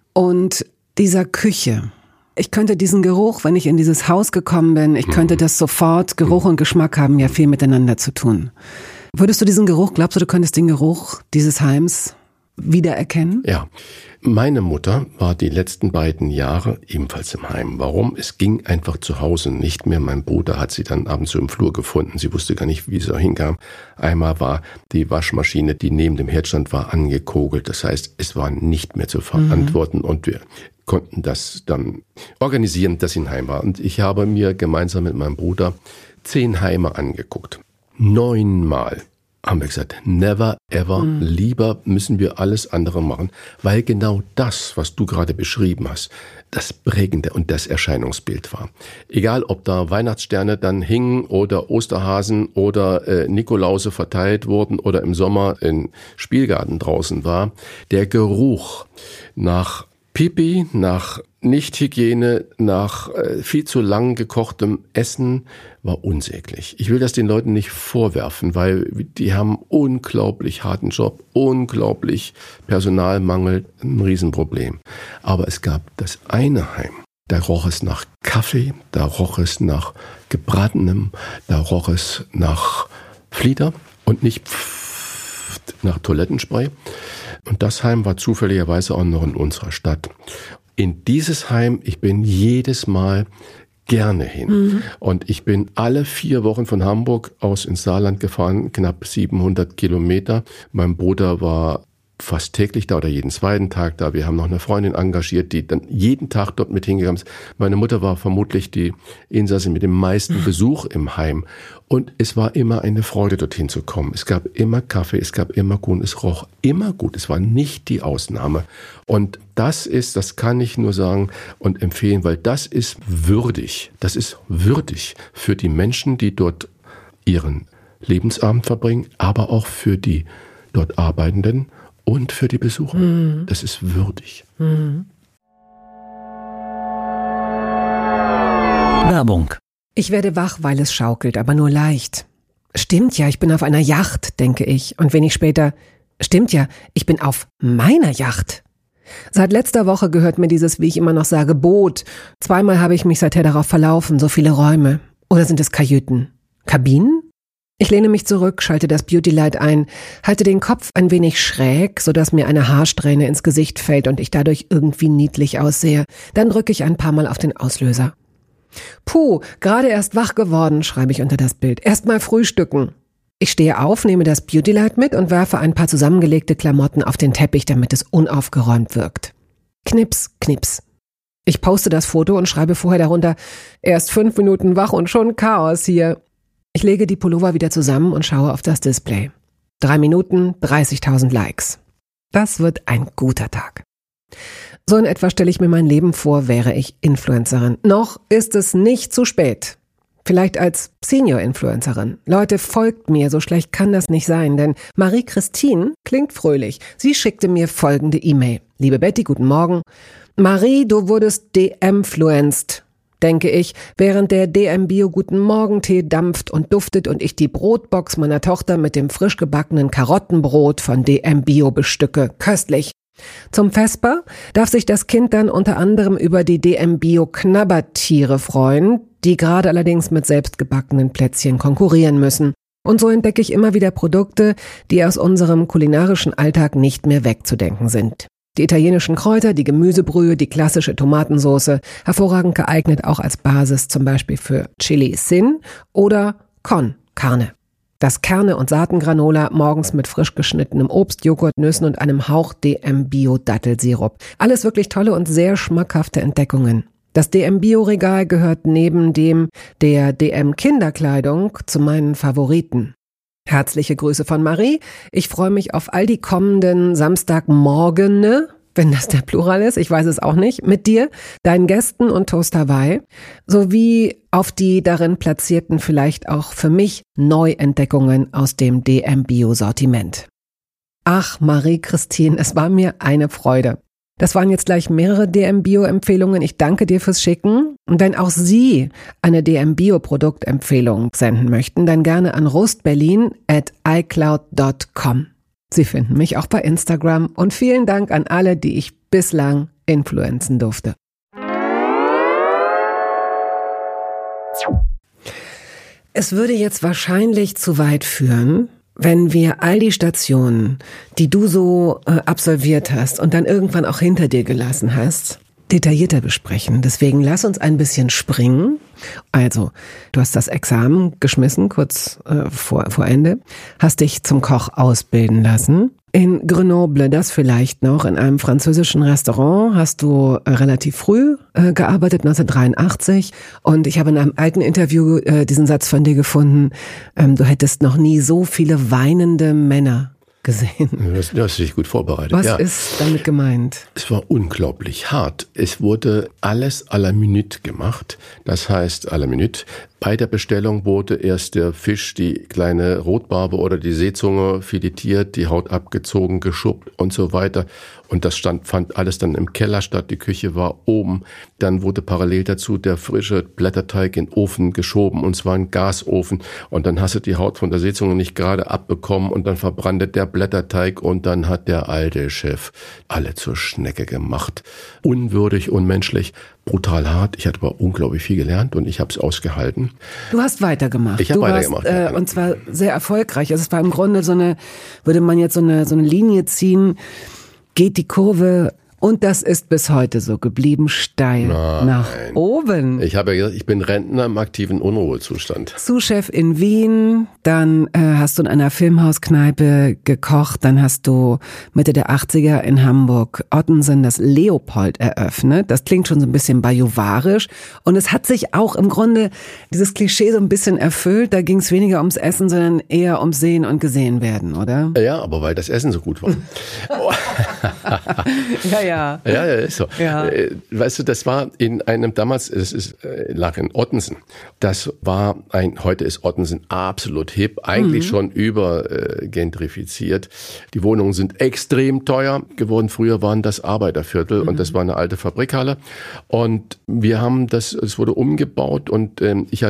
und dieser Küche. Ich könnte diesen Geruch, wenn ich in dieses Haus gekommen bin, ich könnte das sofort, Geruch und Geschmack haben ja viel miteinander zu tun. Würdest du diesen Geruch, glaubst du, du könntest den Geruch dieses Heims wiedererkennen? Ja, meine Mutter war die letzten beiden Jahre ebenfalls im Heim. Warum? Es ging einfach zu Hause nicht mehr. Mein Bruder hat sie dann abends so im Flur gefunden. Sie wusste gar nicht, wie sie da hinkam. Einmal war die Waschmaschine, die neben dem Herd stand, war angekogelt. Das heißt, es war nicht mehr zu verantworten mhm. und wir konnten das dann organisieren, dass sie ein Heim war. Und ich habe mir gemeinsam mit meinem Bruder zehn Heime angeguckt. Neunmal haben wir gesagt, never ever, mhm. lieber müssen wir alles andere machen, weil genau das, was du gerade beschrieben hast, das prägende und das Erscheinungsbild war. Egal, ob da Weihnachtssterne dann hingen oder Osterhasen oder äh, Nikolause verteilt wurden oder im Sommer im Spielgarten draußen war, der Geruch nach Pipi, nach Nichthygiene, nach äh, viel zu lang gekochtem Essen war unsäglich. Ich will das den Leuten nicht vorwerfen, weil die haben unglaublich harten Job, unglaublich Personalmangel, ein Riesenproblem. Aber es gab das eine Heim, da roch es nach Kaffee, da roch es nach gebratenem, da roch es nach Flieder und nicht nach Toilettenspray. Und das Heim war zufälligerweise auch noch in unserer Stadt. In dieses Heim, ich bin jedes Mal gerne hin. Mhm. Und ich bin alle vier Wochen von Hamburg aus ins Saarland gefahren, knapp siebenhundert Kilometer. Mein Bruder war fast täglich da oder jeden zweiten Tag da. Wir haben noch eine Freundin engagiert, die dann jeden Tag dort mit hingegangen ist. Meine Mutter war vermutlich die Insassin mit dem meisten Besuch im Heim. Und es war immer eine Freude, dorthin zu kommen. Es gab immer Kaffee, es gab immer Kuchen, es roch immer gut. Es war nicht die Ausnahme. Und das ist, das kann ich nur sagen und empfehlen, weil das ist würdig. Das ist würdig für die Menschen, die dort ihren Lebensabend verbringen, aber auch für die dort Arbeitenden und für die Besucher. Mhm. Das ist würdig. Mhm. Werbung. Ich werde wach, weil es schaukelt, aber nur leicht. Stimmt ja, ich bin auf einer Yacht, denke ich. Und wenig später, stimmt ja, ich bin auf meiner Yacht. Seit letzter Woche gehört mir dieses, wie ich immer noch sage, Boot. Zweimal habe ich mich seither darauf verlaufen, so viele Räume. Oder sind es Kajüten? Kabinen? Ich lehne mich zurück, schalte das Beautylight ein, halte den Kopf ein wenig schräg, sodass mir eine Haarsträhne ins Gesicht fällt und ich dadurch irgendwie niedlich aussehe. Dann drücke ich ein paar Mal auf den Auslöser. Puh, gerade erst wach geworden, schreibe ich unter das Bild. Erst mal frühstücken. Ich stehe auf, nehme das Beautylight mit und werfe ein paar zusammengelegte Klamotten auf den Teppich, damit es unaufgeräumt wirkt. Knips, knips. Ich poste das Foto und schreibe vorher darunter, erst fünf Minuten wach und schon Chaos hier. Ich lege die Pullover wieder zusammen und schaue auf das Display. Drei Minuten, dreißigtausend Likes. Das wird ein guter Tag. So in etwa stelle ich mir mein Leben vor, wäre ich Influencerin. Noch ist es nicht zu spät. Vielleicht als Senior-Influencerin. Leute, folgt mir, so schlecht kann das nicht sein, denn Marie-Christine klingt fröhlich. Sie schickte mir folgende E-Mail. Liebe Betty, guten Morgen. Marie, du wurdest de-influenced, denke ich, während der D M Bio Guten Morgen-Tee dampft und duftet und ich die Brotbox meiner Tochter mit dem frisch gebackenen Karottenbrot von D M Bio bestücke. Köstlich. Zum Vesper darf sich das Kind dann unter anderem über die D M Bio Knabbertiere freuen, die gerade allerdings mit selbstgebackenen Plätzchen konkurrieren müssen. Und so entdecke ich immer wieder Produkte, die aus unserem kulinarischen Alltag nicht mehr wegzudenken sind. Die italienischen Kräuter, die Gemüsebrühe, die klassische Tomatensauce, hervorragend geeignet auch als Basis zum Beispiel für Chili Sin oder Con Carne. Das Kerne- und Saatengranola morgens mit frisch geschnittenem Obst, Joghurt, Nüssen und einem Hauch D M Bio Dattelsirup. Alles wirklich tolle und sehr schmackhafte Entdeckungen. Das D M Bio Regal gehört neben dem der D M Kinderkleidung zu meinen Favoriten. Herzliche Grüße von Marie. Ich freue mich auf all die kommenden Samstagmorgene, wenn das der Plural ist, ich weiß es auch nicht, mit dir, deinen Gästen und Toast Hawaii, sowie auf die darin platzierten vielleicht auch für mich Neuentdeckungen aus dem D M Bio Sortiment. Ach, Marie-Christine, es war mir eine Freude. Das waren jetzt gleich mehrere D M Bio Empfehlungen. Ich danke dir fürs Schicken. Und wenn auch Sie eine D M Bio Produktempfehlung senden möchten, dann gerne an rostberlin at icloud dot com. Sie finden mich auch bei Instagram und vielen Dank an alle, die ich bislang influenzen durfte. Es würde jetzt wahrscheinlich zu weit führen, wenn wir all die Stationen, die du so äh, absolviert hast und dann irgendwann auch hinter dir gelassen hast, detaillierter besprechen. Deswegen lass uns ein bisschen springen. Also, du hast das Examen geschmissen, kurz äh, vor, vor Ende, hast dich zum Koch ausbilden lassen. In Grenoble, das vielleicht noch, in einem französischen Restaurant hast du äh, relativ früh äh, gearbeitet, neunzehnhundertdreiundachtzig. Und ich habe in einem alten Interview äh, diesen Satz von dir gefunden, ähm, du hättest noch nie so viele weinende Männer gesehen. Du hast dich gut vorbereitet. Was ja. ist damit gemeint? Es war unglaublich hart. Es wurde alles à la minute gemacht. Das heißt à la minute. Bei der Bestellung wurde erst der Fisch, die kleine Rotbarbe oder die Seezunge filetiert, die Haut abgezogen, geschuppt und so weiter. Und das stand, fand alles dann im Keller statt. Die Küche war oben. Dann wurde parallel dazu der frische Blätterteig in den Ofen geschoben. Und zwar ein Gasofen. Und dann hast du die Haut von der Seezunge nicht gerade abbekommen. Und dann verbrannte der Blätterteig. Und dann hat der alte Chef alle zur Schnecke gemacht. Unwürdig, unmenschlich. Brutal hart. Ich hatte aber unglaublich viel gelernt und ich habe es ausgehalten. Du hast weitergemacht. Ich habe weitergemacht. Warst, äh, und zwar sehr erfolgreich. Also es war im Grunde so eine, würde man jetzt so eine, so eine Linie ziehen, geht die Kurve, und das ist bis heute so geblieben, steil Nein. nach oben. Ich habe ja gesagt, ich bin Rentner im aktiven Unruhezustand. Sous-Chef in Wien, dann äh, hast du in einer Filmhauskneipe gekocht, dann hast du Mitte der achtziger in Hamburg Ottensen das Leopold eröffnet. Das klingt schon so ein bisschen bajuwarisch und es hat sich auch im Grunde dieses Klischee so ein bisschen erfüllt. Da ging es weniger ums Essen, sondern eher ums Sehen und Gesehen werden, oder? Ja, aber weil das Essen so gut war. ja, ja. Ja, ja, ist so. Ja. Weißt du, das war in einem, damals, es ist, lag in Ottensen. Das war ein, heute ist Ottensen absolut hip, eigentlich mhm. schon übergentrifiziert. Die Wohnungen sind extrem teuer geworden. Früher waren das Arbeiterviertel mhm. und das war eine alte Fabrikhalle. Und wir haben das, es wurde umgebaut und ähm, ich hatte ja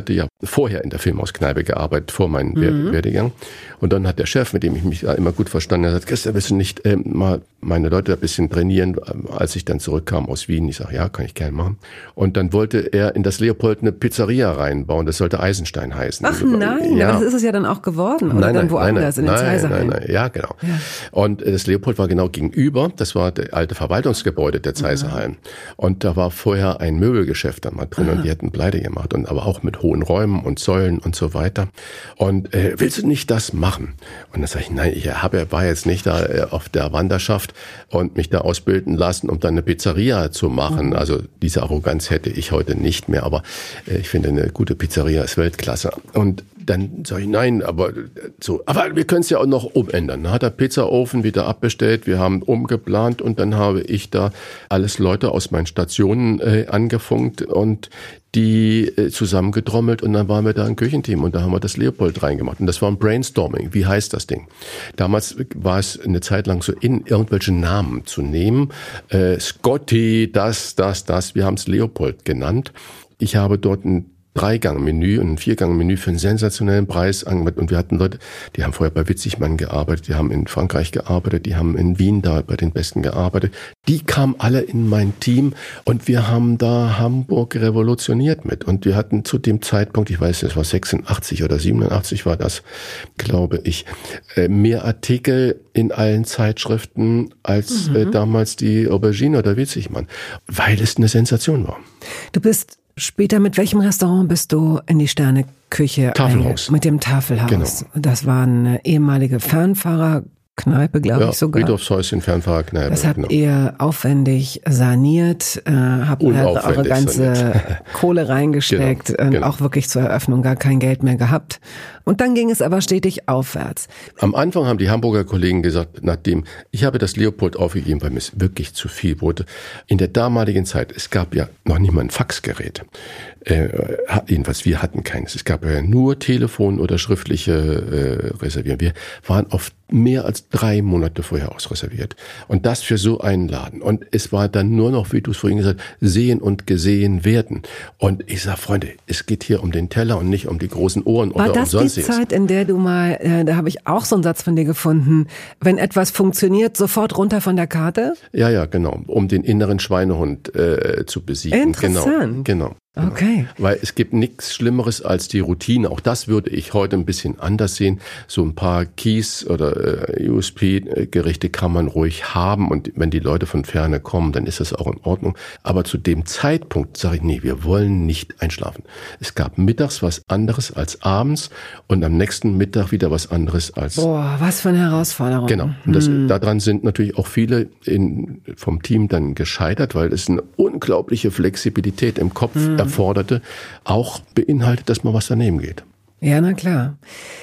vorher in der Filmhauskneipe gearbeitet, vor meinem mhm. Werdegang. Und dann hat der Chef, mit dem ich mich immer gut verstanden habe, gesagt, Christian, willst du nicht äh, mal meine Leute ein bisschen trainieren, als ich dann zurückkam aus Wien? Ich sage, ja, kann ich gerne machen. Und dann wollte er in das Leopold eine Pizzeria reinbauen. Das sollte Eisenstein heißen. Ach nein, ja. Aber das ist es ja dann auch geworden. Oder nein, dann nein, woanders, nein, in den Zeiserheim. Nein, nein, ja, genau. Ja. Und das Leopold war genau gegenüber. Das war das alte Verwaltungsgebäude der Zeiserheim. Mhm. Und da war vorher ein Möbelgeschäft da mal drin. Aha. Und die hatten pleite gemacht. Und aber auch mit hohen Räumen und Säulen und so weiter. Und äh, willst du nicht das machen? Und dann sage ich, nein, ich habe, war jetzt nicht da äh, auf der Wanderschaft und mich da ausbilden lassen, um dann eine Pizzeria zu machen. Mhm. Also diese Arroganz hätte ich heute nicht mehr, aber äh, ich finde, eine gute Pizzeria ist Weltklasse. Und dann sage ich, nein, aber so, aber wir können es ja auch noch umändern. Dann hat der Pizzaofen wieder abbestellt, wir haben umgeplant und dann habe ich da alles Leute aus meinen Stationen äh, angefunkt und die äh, zusammengetrommelt und dann waren wir da ein Küchenteam und da haben wir das Leopold reingemacht. Und das war ein Brainstorming. Wie heißt das Ding? Damals war es eine Zeit lang so in, irgendwelche Namen zu nehmen. Äh, Scotty, das, das, das. Wir haben es Leopold genannt. Ich habe dort ein Drei-Gang-Menü und ein Vier-Gang-Menü für einen sensationellen Preis angeboten. Und wir hatten Leute, die haben vorher bei Witzigmann gearbeitet, die haben in Frankreich gearbeitet, die haben in Wien da bei den Besten gearbeitet. Die kamen alle in mein Team und wir haben da Hamburg revolutioniert mit. Und wir hatten zu dem Zeitpunkt, ich weiß nicht, es war sechsundachtzig oder siebenundachtzig war das, glaube ich, mehr Artikel in allen Zeitschriften als mhm. damals die Aubergine oder Witzigmann, weil es eine Sensation war. Du bist später, mit welchem Restaurant bist du in die Sterneküche? Tafelhaus. Mit dem Tafelhaus. Genau. Das war eine ehemalige Fernfahrerkneipe, glaube ja, ich sogar. Friedhofshäuschen, Fernfahrerkneipe. Das habt genau. ihr aufwendig saniert, äh, habt eure ganze saniert. Kohle reingesteckt, genau, genau. Auch wirklich zur Eröffnung gar kein Geld mehr gehabt. Und dann ging es aber stetig aufwärts. Am Anfang haben die Hamburger Kollegen gesagt, nachdem, ich habe das Leopold aufgegeben, weil mir es wirklich zu viel wurde. In der damaligen Zeit, es gab ja noch nicht mal ein Faxgerät. Äh, jedenfalls, wir hatten keines. Es gab ja nur Telefon oder schriftliche äh, Reservieren. Wir waren oft mehr als drei Monate vorher ausreserviert. Und das für so einen Laden. Und es war dann nur noch, wie du es vorhin gesagt hast, sehen und gesehen werden. Und ich sage, Freunde, es geht hier um den Teller und nicht um die großen Ohren war oder um sonstiges. Die Zeit, in der du mal, äh, da habe ich auch so einen Satz von dir gefunden, wenn etwas funktioniert, sofort runter von der Karte? Ja, ja, genau, um den inneren Schweinehund äh, zu besiegen. Interessant. Genau, genau. Okay. Weil es gibt nichts Schlimmeres als die Routine. Auch das würde ich heute ein bisschen anders sehen. So ein paar Keys oder äh, U S P-Gerichte kann man ruhig haben. Und wenn die Leute von Ferne kommen, dann ist das auch in Ordnung. Aber zu dem Zeitpunkt sage ich, nee, wir wollen nicht einschlafen. Es gab mittags was anderes als abends und am nächsten Mittag wieder was anderes als... Boah, was für eine Herausforderung. Genau. Und das, hm. daran sind natürlich auch viele in, vom Team dann gescheitert, weil es eine unglaubliche Flexibilität im Kopf hm. erforderte, auch beinhaltet, dass mal was daneben geht. Ja, na klar.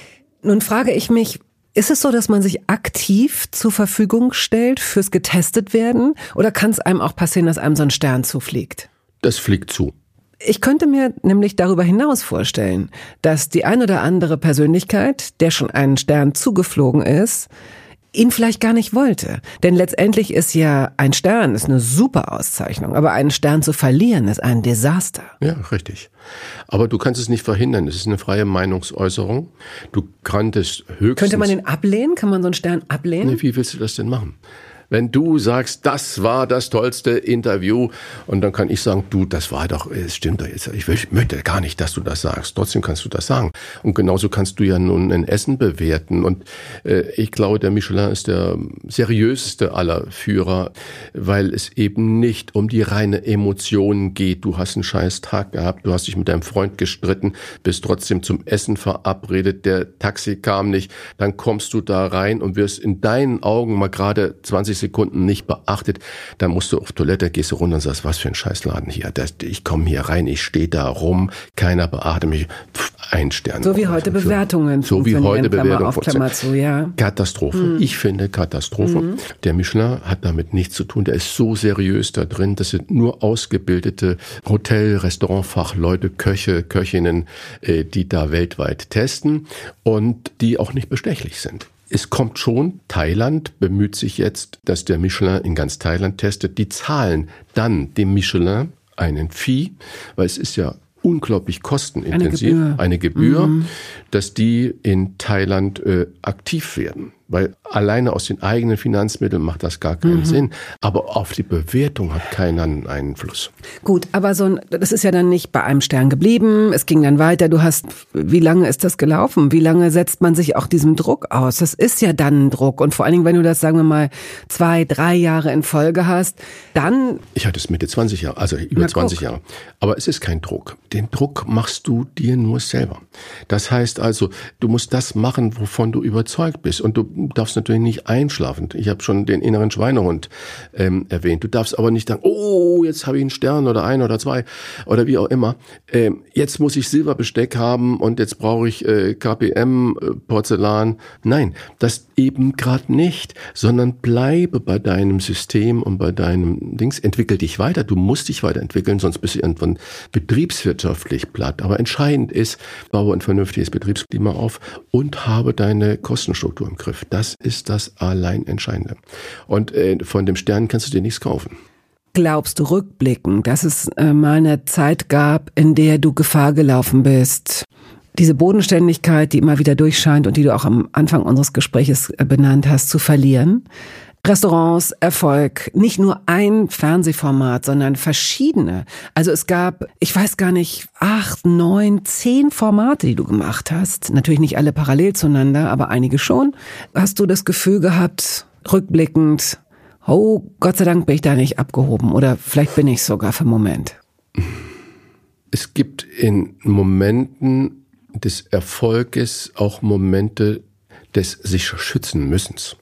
Nun frage ich mich, ist es so, dass man sich aktiv zur Verfügung stellt fürs getestet werden? Oder kann es einem auch passieren, dass einem so ein Stern zufliegt? Das fliegt zu. Ich könnte mir nämlich darüber hinaus vorstellen, dass die ein oder andere Persönlichkeit, der schon einen Stern zugeflogen ist, ihn vielleicht gar nicht wollte. Denn letztendlich ist ja ein Stern ist eine super Auszeichnung, aber einen Stern zu verlieren ist ein Desaster. Ja, richtig. Aber du kannst es nicht verhindern. Es ist eine freie Meinungsäußerung. Du könntest höchstens... Könnte man den ablehnen? Kann man so einen Stern ablehnen? Nee, wie willst du das denn machen? Wenn du sagst, das war das tollste Interview und dann kann ich sagen, du, das war doch, es stimmt doch jetzt, ich, will, ich möchte gar nicht, dass du das sagst, trotzdem kannst du das sagen. Und genauso kannst du ja nun ein Essen bewerten und äh, ich glaube, der Michelin ist der seriöseste aller Führer, weil es eben nicht um die reine Emotion geht. Du hast einen scheiß Tag gehabt, du hast dich mit deinem Freund gestritten, bist trotzdem zum Essen verabredet, der Taxi kam nicht, dann kommst du da rein und wirst in deinen Augen mal gerade zwanzig Sekunden nicht beachtet, dann musst du auf Toilette, gehst du runter und sagst, was für ein Scheißladen hier. Das, ich komme hier rein, ich stehe da rum, keiner beachtet mich. Pff, ein Stern. So wie heute so, Bewertungen. So wie heute Bewertungen. Auf, Klammer zu, ja. Katastrophe. Mhm. Ich finde Katastrophe. Mhm. Der Michelin hat damit nichts zu tun. Der ist so seriös da drin. Das sind nur ausgebildete Hotel-, Restaurantfachleute, Köche, Köchinnen, die da weltweit testen und die auch nicht bestechlich sind. Es kommt schon, Thailand bemüht sich jetzt, dass der Michelin in ganz Thailand testet. Die zahlen dann dem Michelin einen Fee, weil es ist ja unglaublich kostenintensiv, eine Gebühr, eine Gebühr mhm. dass die in Thailand äh, aktiv werden. Weil alleine aus den eigenen Finanzmitteln macht das gar keinen mhm. Sinn. Aber auf die Bewertung hat keiner einen Einfluss. Gut, aber so ein, das ist ja dann nicht bei einem Stern geblieben. Es ging dann weiter. Du hast, wie lange ist das gelaufen? Wie lange setzt man sich auch diesem Druck aus? Das ist ja dann ein Druck. Und vor allen Dingen, wenn du das, sagen wir mal, zwei, drei Jahre in Folge hast, dann... Ich hatte es Mitte zwanzig Jahre, also über zwanzig Jahre. Aber es ist kein Druck. Den Druck machst du dir nur selber. Das heißt also, du musst das machen, wovon du überzeugt bist. Und du darfst natürlich nicht einschlafen. Ich habe schon den inneren Schweinehund ähm, erwähnt. Du darfst aber nicht sagen, oh, jetzt habe ich einen Stern oder ein oder zwei oder wie auch immer. Ähm, jetzt muss ich Silberbesteck haben und jetzt brauche ich äh, K P M, äh, Porzellan. Nein, das eben gerade nicht, sondern bleibe bei deinem System und bei deinem Dings. Entwickel dich weiter. Du musst dich weiterentwickeln, sonst bist du irgendwann betriebswirtschaftlich platt. Aber entscheidend ist, baue ein vernünftiges Betriebsklima auf und habe deine Kostenstruktur im Griff. Das ist das allein Entscheidende. Und äh, von dem Stern kannst du dir nichts kaufen. Glaubst du rückblickend, dass es äh, mal eine Zeit gab, in der du Gefahr gelaufen bist, diese Bodenständigkeit, die immer wieder durchscheint und die du auch am Anfang unseres Gespräches äh, benannt hast, zu verlieren? Restaurants, Erfolg, nicht nur ein Fernsehformat, sondern verschiedene. Also es gab, ich weiß gar nicht, acht, neun, zehn Formate, die du gemacht hast. Natürlich nicht alle parallel zueinander, aber einige schon. Hast du das Gefühl gehabt, rückblickend, oh, Gott sei Dank bin ich da nicht abgehoben oder vielleicht bin ich sogar für einen Moment? Es gibt in Momenten des Erfolges auch Momente des sich schützen müssens.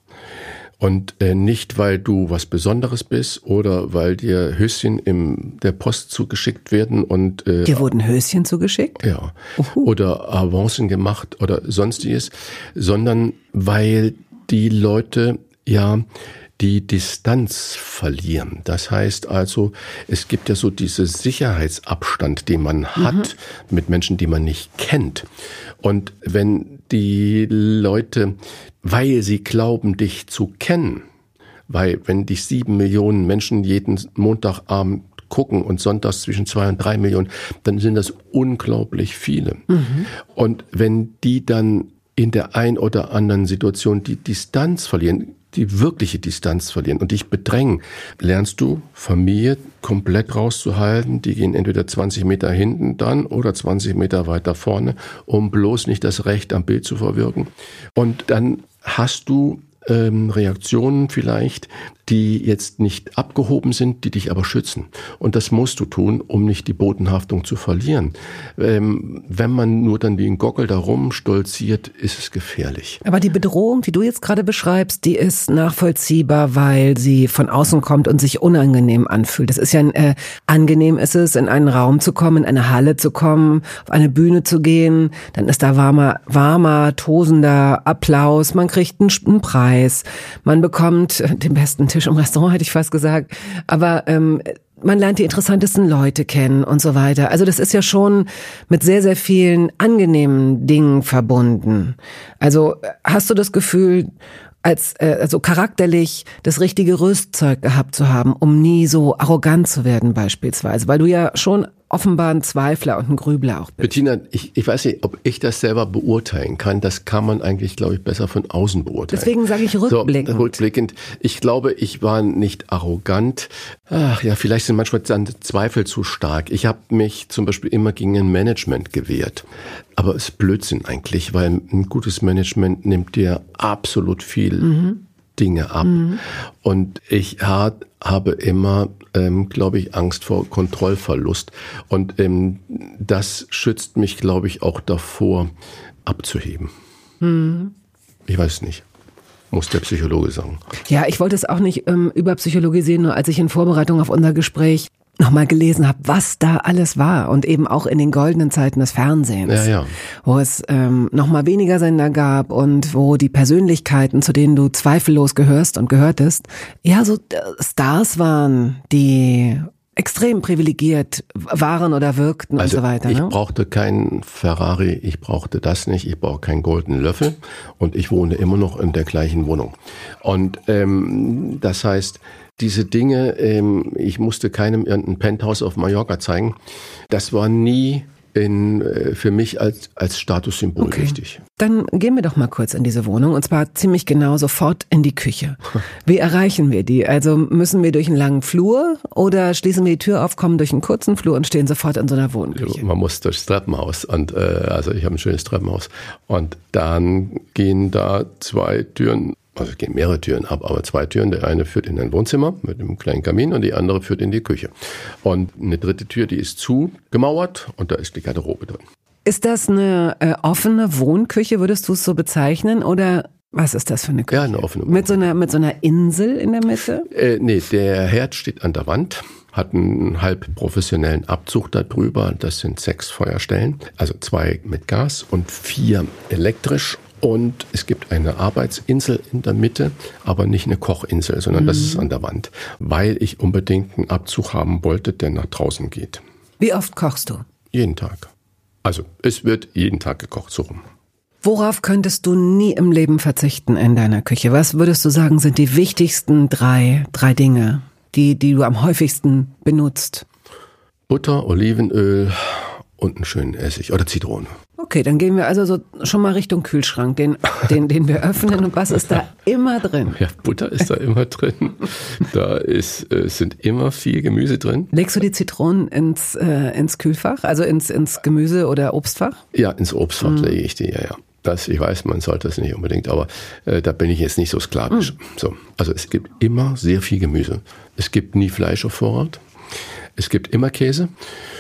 Und äh, nicht, weil du was Besonderes bist oder weil dir Höschen in der Post zugeschickt werden und äh, dir wurden Höschen zugeschickt? Ja. Uhu. Oder Avancen gemacht oder sonstiges, sondern weil die Leute ja die Distanz verlieren. Das heißt also, es gibt ja so diesen Sicherheitsabstand, den man hat mhm. mit Menschen, die man nicht kennt. Und wenn die Leute, weil sie glauben, dich zu kennen, weil wenn dich sieben Millionen Menschen jeden Montagabend gucken und sonntags zwischen zwei und drei Millionen, dann sind das unglaublich viele. Mhm. Und wenn die dann in der ein oder anderen Situation die Distanz verlieren, die wirkliche Distanz verlieren und dich bedrängen, lernst du Familie komplett rauszuhalten. Die gehen entweder zwanzig Meter hinten dann oder zwanzig Meter weiter vorne, um bloß nicht das Recht am Bild zu verwirken. Und dann hast du ähm, Reaktionen vielleicht, die jetzt nicht abgehoben sind, die dich aber schützen. Und das musst du tun, um nicht die Bodenhaftung zu verlieren. Ähm, wenn man nur dann wie ein Gockel da rumstolziert, ist es gefährlich. Aber die Bedrohung, die du jetzt gerade beschreibst, die ist nachvollziehbar, weil sie von außen kommt und sich unangenehm anfühlt. Das ist ja, äh, angenehm ist es, in einen Raum zu kommen, in eine Halle zu kommen, auf eine Bühne zu gehen, dann ist da warmer, warmer, tosender Applaus, man kriegt einen, einen Preis, man bekommt den besten Tisch im Restaurant, hätte ich fast gesagt. Aber ähm, man lernt die interessantesten Leute kennen und so weiter. Also das ist ja schon mit sehr, sehr vielen angenehmen Dingen verbunden. Also hast du das Gefühl, als äh, also charakterlich das richtige Rüstzeug gehabt zu haben, um nie so arrogant zu werden beispielsweise? Weil du ja schon offenbar ein Zweifler und ein Grübler auch bist. Bettina, ich, ich weiß nicht, ob ich das selber beurteilen kann. Das kann man eigentlich, glaube ich, besser von außen beurteilen. Deswegen sage ich rückblickend. So, rückblickend. Ich glaube, ich war nicht arrogant. Ach ja, vielleicht sind manchmal dann Zweifel zu stark. Ich habe mich zum Beispiel immer gegen ein Management gewehrt. Aber es ist Blödsinn eigentlich, weil ein gutes Management nimmt dir absolut viel mhm. Dinge ab. Mhm. Und ich hab, habe immer, ähm, glaube ich, Angst vor Kontrollverlust. Und ähm, das schützt mich, glaube ich, auch davor, abzuheben. Mhm. Ich weiß nicht. Muss der Psychologe sagen. Ja, ich wollte es auch nicht ähm, überpsychologisieren, nur als ich in Vorbereitung auf unser Gespräch nochmal gelesen habe, was da alles war und eben auch in den goldenen Zeiten des Fernsehens, ja, ja. wo es ähm, nochmal weniger Sender gab und wo die Persönlichkeiten, zu denen du zweifellos gehörst und gehörtest, ja, so Stars waren, die extrem privilegiert waren oder wirkten also und so weiter. Ich ne? brauchte keinen Ferrari, ich brauchte das nicht, ich brauche keinen goldenen Löffel und ich wohne immer noch in der gleichen Wohnung. Und ähm, das heißt, diese Dinge, ähm, ich musste keinem irgendein Penthouse auf Mallorca zeigen. Das war nie in, äh, für mich als, als Statussymbol okay. wichtig. Dann gehen wir doch mal kurz in diese Wohnung und zwar ziemlich genau sofort in die Küche. Wie erreichen wir die? Also müssen wir durch einen langen Flur oder schließen wir die Tür auf, kommen durch einen kurzen Flur und stehen sofort in so einer Wohnküche? Man muss durchs Treppenhaus und äh, also ich habe ein schönes Treppenhaus und dann gehen da zwei Türen. Also es gehen mehrere Türen ab, aber zwei Türen. Der eine führt in ein Wohnzimmer mit einem kleinen Kamin und die andere führt in die Küche. Und eine dritte Tür, die ist zugemauert und da ist die Garderobe drin. Ist das eine äh, offene Wohnküche, würdest du es so bezeichnen? Oder was ist das für eine Küche? Ja, eine offene Wohnküche. Mit so einer, mit so einer Insel in der Mitte? Äh, nee, der Herd steht an der Wand, hat einen halb professionellen Abzug da drüber. Das sind sechs Feuerstellen, also zwei mit Gas und vier elektrisch. Und es gibt eine Arbeitsinsel in der Mitte, aber nicht eine Kochinsel, sondern mhm. das ist an der Wand, weil ich unbedingt einen Abzug haben wollte, der nach draußen geht. Wie oft kochst du? Jeden Tag. Also es wird jeden Tag gekocht, so rum. Worauf könntest du nie im Leben verzichten in deiner Küche? Was würdest du sagen, sind die wichtigsten drei, drei Dinge, die, die du am häufigsten benutzt? Butter, Olivenöl und einen schönen Essig oder Zitrone. Okay, dann gehen wir also so schon mal Richtung Kühlschrank, den, den, den wir öffnen. Und was ist da immer drin? Ja, Butter ist da immer drin. Da ist, äh, sind immer viel Gemüse drin. Legst du die Zitronen ins, äh, ins Kühlfach, also ins, ins Gemüse- oder Obstfach? Ja, ins Obstfach mhm. lege ich die, ja, ja. Das, ich weiß, man sollte das nicht unbedingt, aber äh, da bin ich jetzt nicht so sklavisch. Mhm. So, also es gibt immer sehr viel Gemüse. Es gibt nie Fleisch auf Vorrat. Es gibt immer Käse.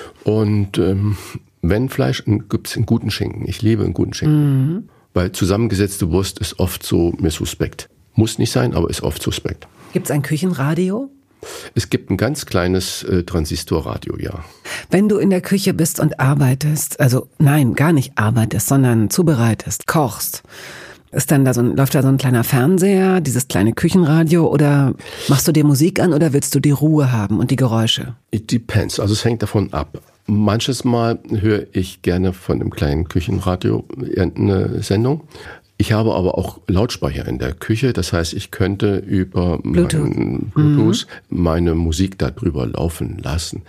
Und ähm, wenn Fleisch, gibt es einen guten Schinken. Ich liebe einen guten Schinken. Mhm. Weil zusammengesetzte Wurst ist oft so mir suspekt. Muss nicht sein, aber ist oft suspekt. Gibt es ein Küchenradio? Es gibt ein ganz kleines äh, Transistorradio, ja. Wenn du in der Küche bist und arbeitest, also nein, gar nicht arbeitest, sondern zubereitest, kochst, ist dann da so ein, läuft da so ein kleiner Fernseher, dieses kleine Küchenradio, oder machst du dir Musik an oder willst du die Ruhe haben und die Geräusche? It depends, also es hängt davon ab. Manches Mal höre ich gerne von dem kleinen Küchenradio eine Sendung. Ich habe aber auch Lautsprecher in der Küche, das heißt, ich könnte über Bluetooth, meinen Bluetooth mhm. meine Musik darüber laufen lassen.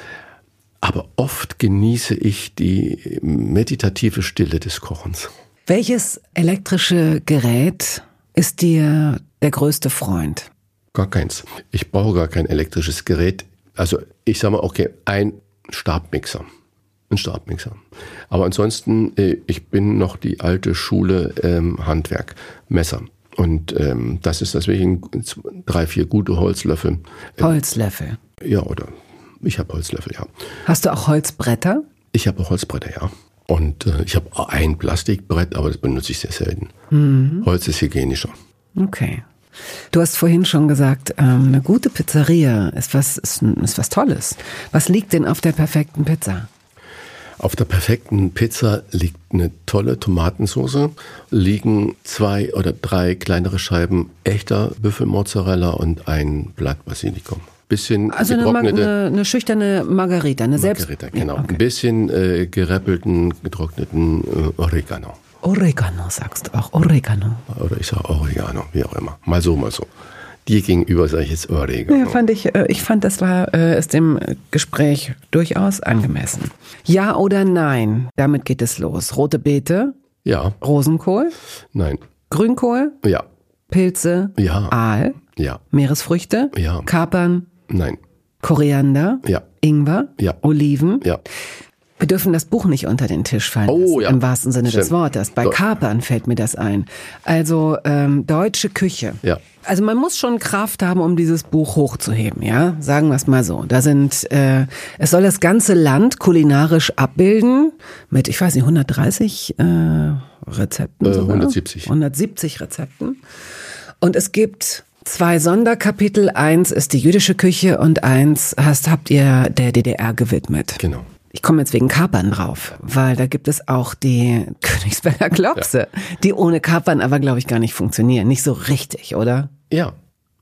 Aber oft genieße ich die meditative Stille des Kochens. Welches elektrische Gerät ist dir der größte Freund? Gar keins. Ich brauche gar kein elektrisches Gerät. Also ich sage mal, okay, ein Stabmixer. Ein Stabmixer. Aber ansonsten, ich bin noch die alte Schule ähm, Handwerk, Messer. Und ähm, das ist deswegen drei, vier gute Holzlöffel. Holzlöffel? Ja, oder ich habe Holzlöffel, ja. Hast du auch Holzbretter? Ich habe auch Holzbretter, ja. Und äh, ich habe ein Plastikbrett, aber das benutze ich sehr selten. Mhm. Holz ist hygienischer. Okay. Du hast vorhin schon gesagt, ähm, eine gute Pizzeria ist was, ist, ist was Tolles. Was liegt denn auf der perfekten Pizza? Auf der perfekten Pizza liegt eine tolle Tomatensauce, liegen zwei oder drei kleinere Scheiben echter Büffelmozzarella und ein Blatt Basilikum. Bisschen also getrocknete, eine, eine, eine schüchterne Margarita, eine selbst... Margarita, genau. Ja, okay. Ein bisschen äh, geräppelten, getrockneten äh, Oregano. Oregano sagst du auch, Oregano. Oder ich sage Oregano, wie auch immer. Mal so, mal so. Dir gegenüber sage ich jetzt Oregano. Ja, fand ich, ich fand, das war äh, ist dem Gespräch durchaus angemessen. Ja oder nein? Damit geht es los. Rote Beete? Ja. Rosenkohl? Nein. Grünkohl? Ja. Pilze? Ja. Aal? Ja. Meeresfrüchte? Ja. Kapern? Nein. Koriander? Ja. Ingwer? Ja. Oliven? Ja. Wir dürfen das Buch nicht unter den Tisch fallen lassen, oh, ja. im wahrsten Sinne Stimmt. des Wortes. Bei Do- Kapern fällt mir das ein. Also ähm, deutsche Küche. Ja. Also man muss schon Kraft haben, um dieses Buch hochzuheben, ja, sagen wir es mal so. Da sind, äh, es soll das ganze Land kulinarisch abbilden mit, ich weiß nicht, hundertdreißig äh, Rezepten Äh, sogar? hundertsiebzig. hundertsiebzig Rezepten. Und es gibt zwei Sonderkapitel. Eins ist die jüdische Küche und eins hast, habt ihr der D D R gewidmet. Genau. Ich komme jetzt wegen Kapern drauf, weil da gibt es auch die Königsberger Klopse, ja. die ohne Kapern aber, glaube ich, gar nicht funktionieren. Nicht so richtig, oder? Ja.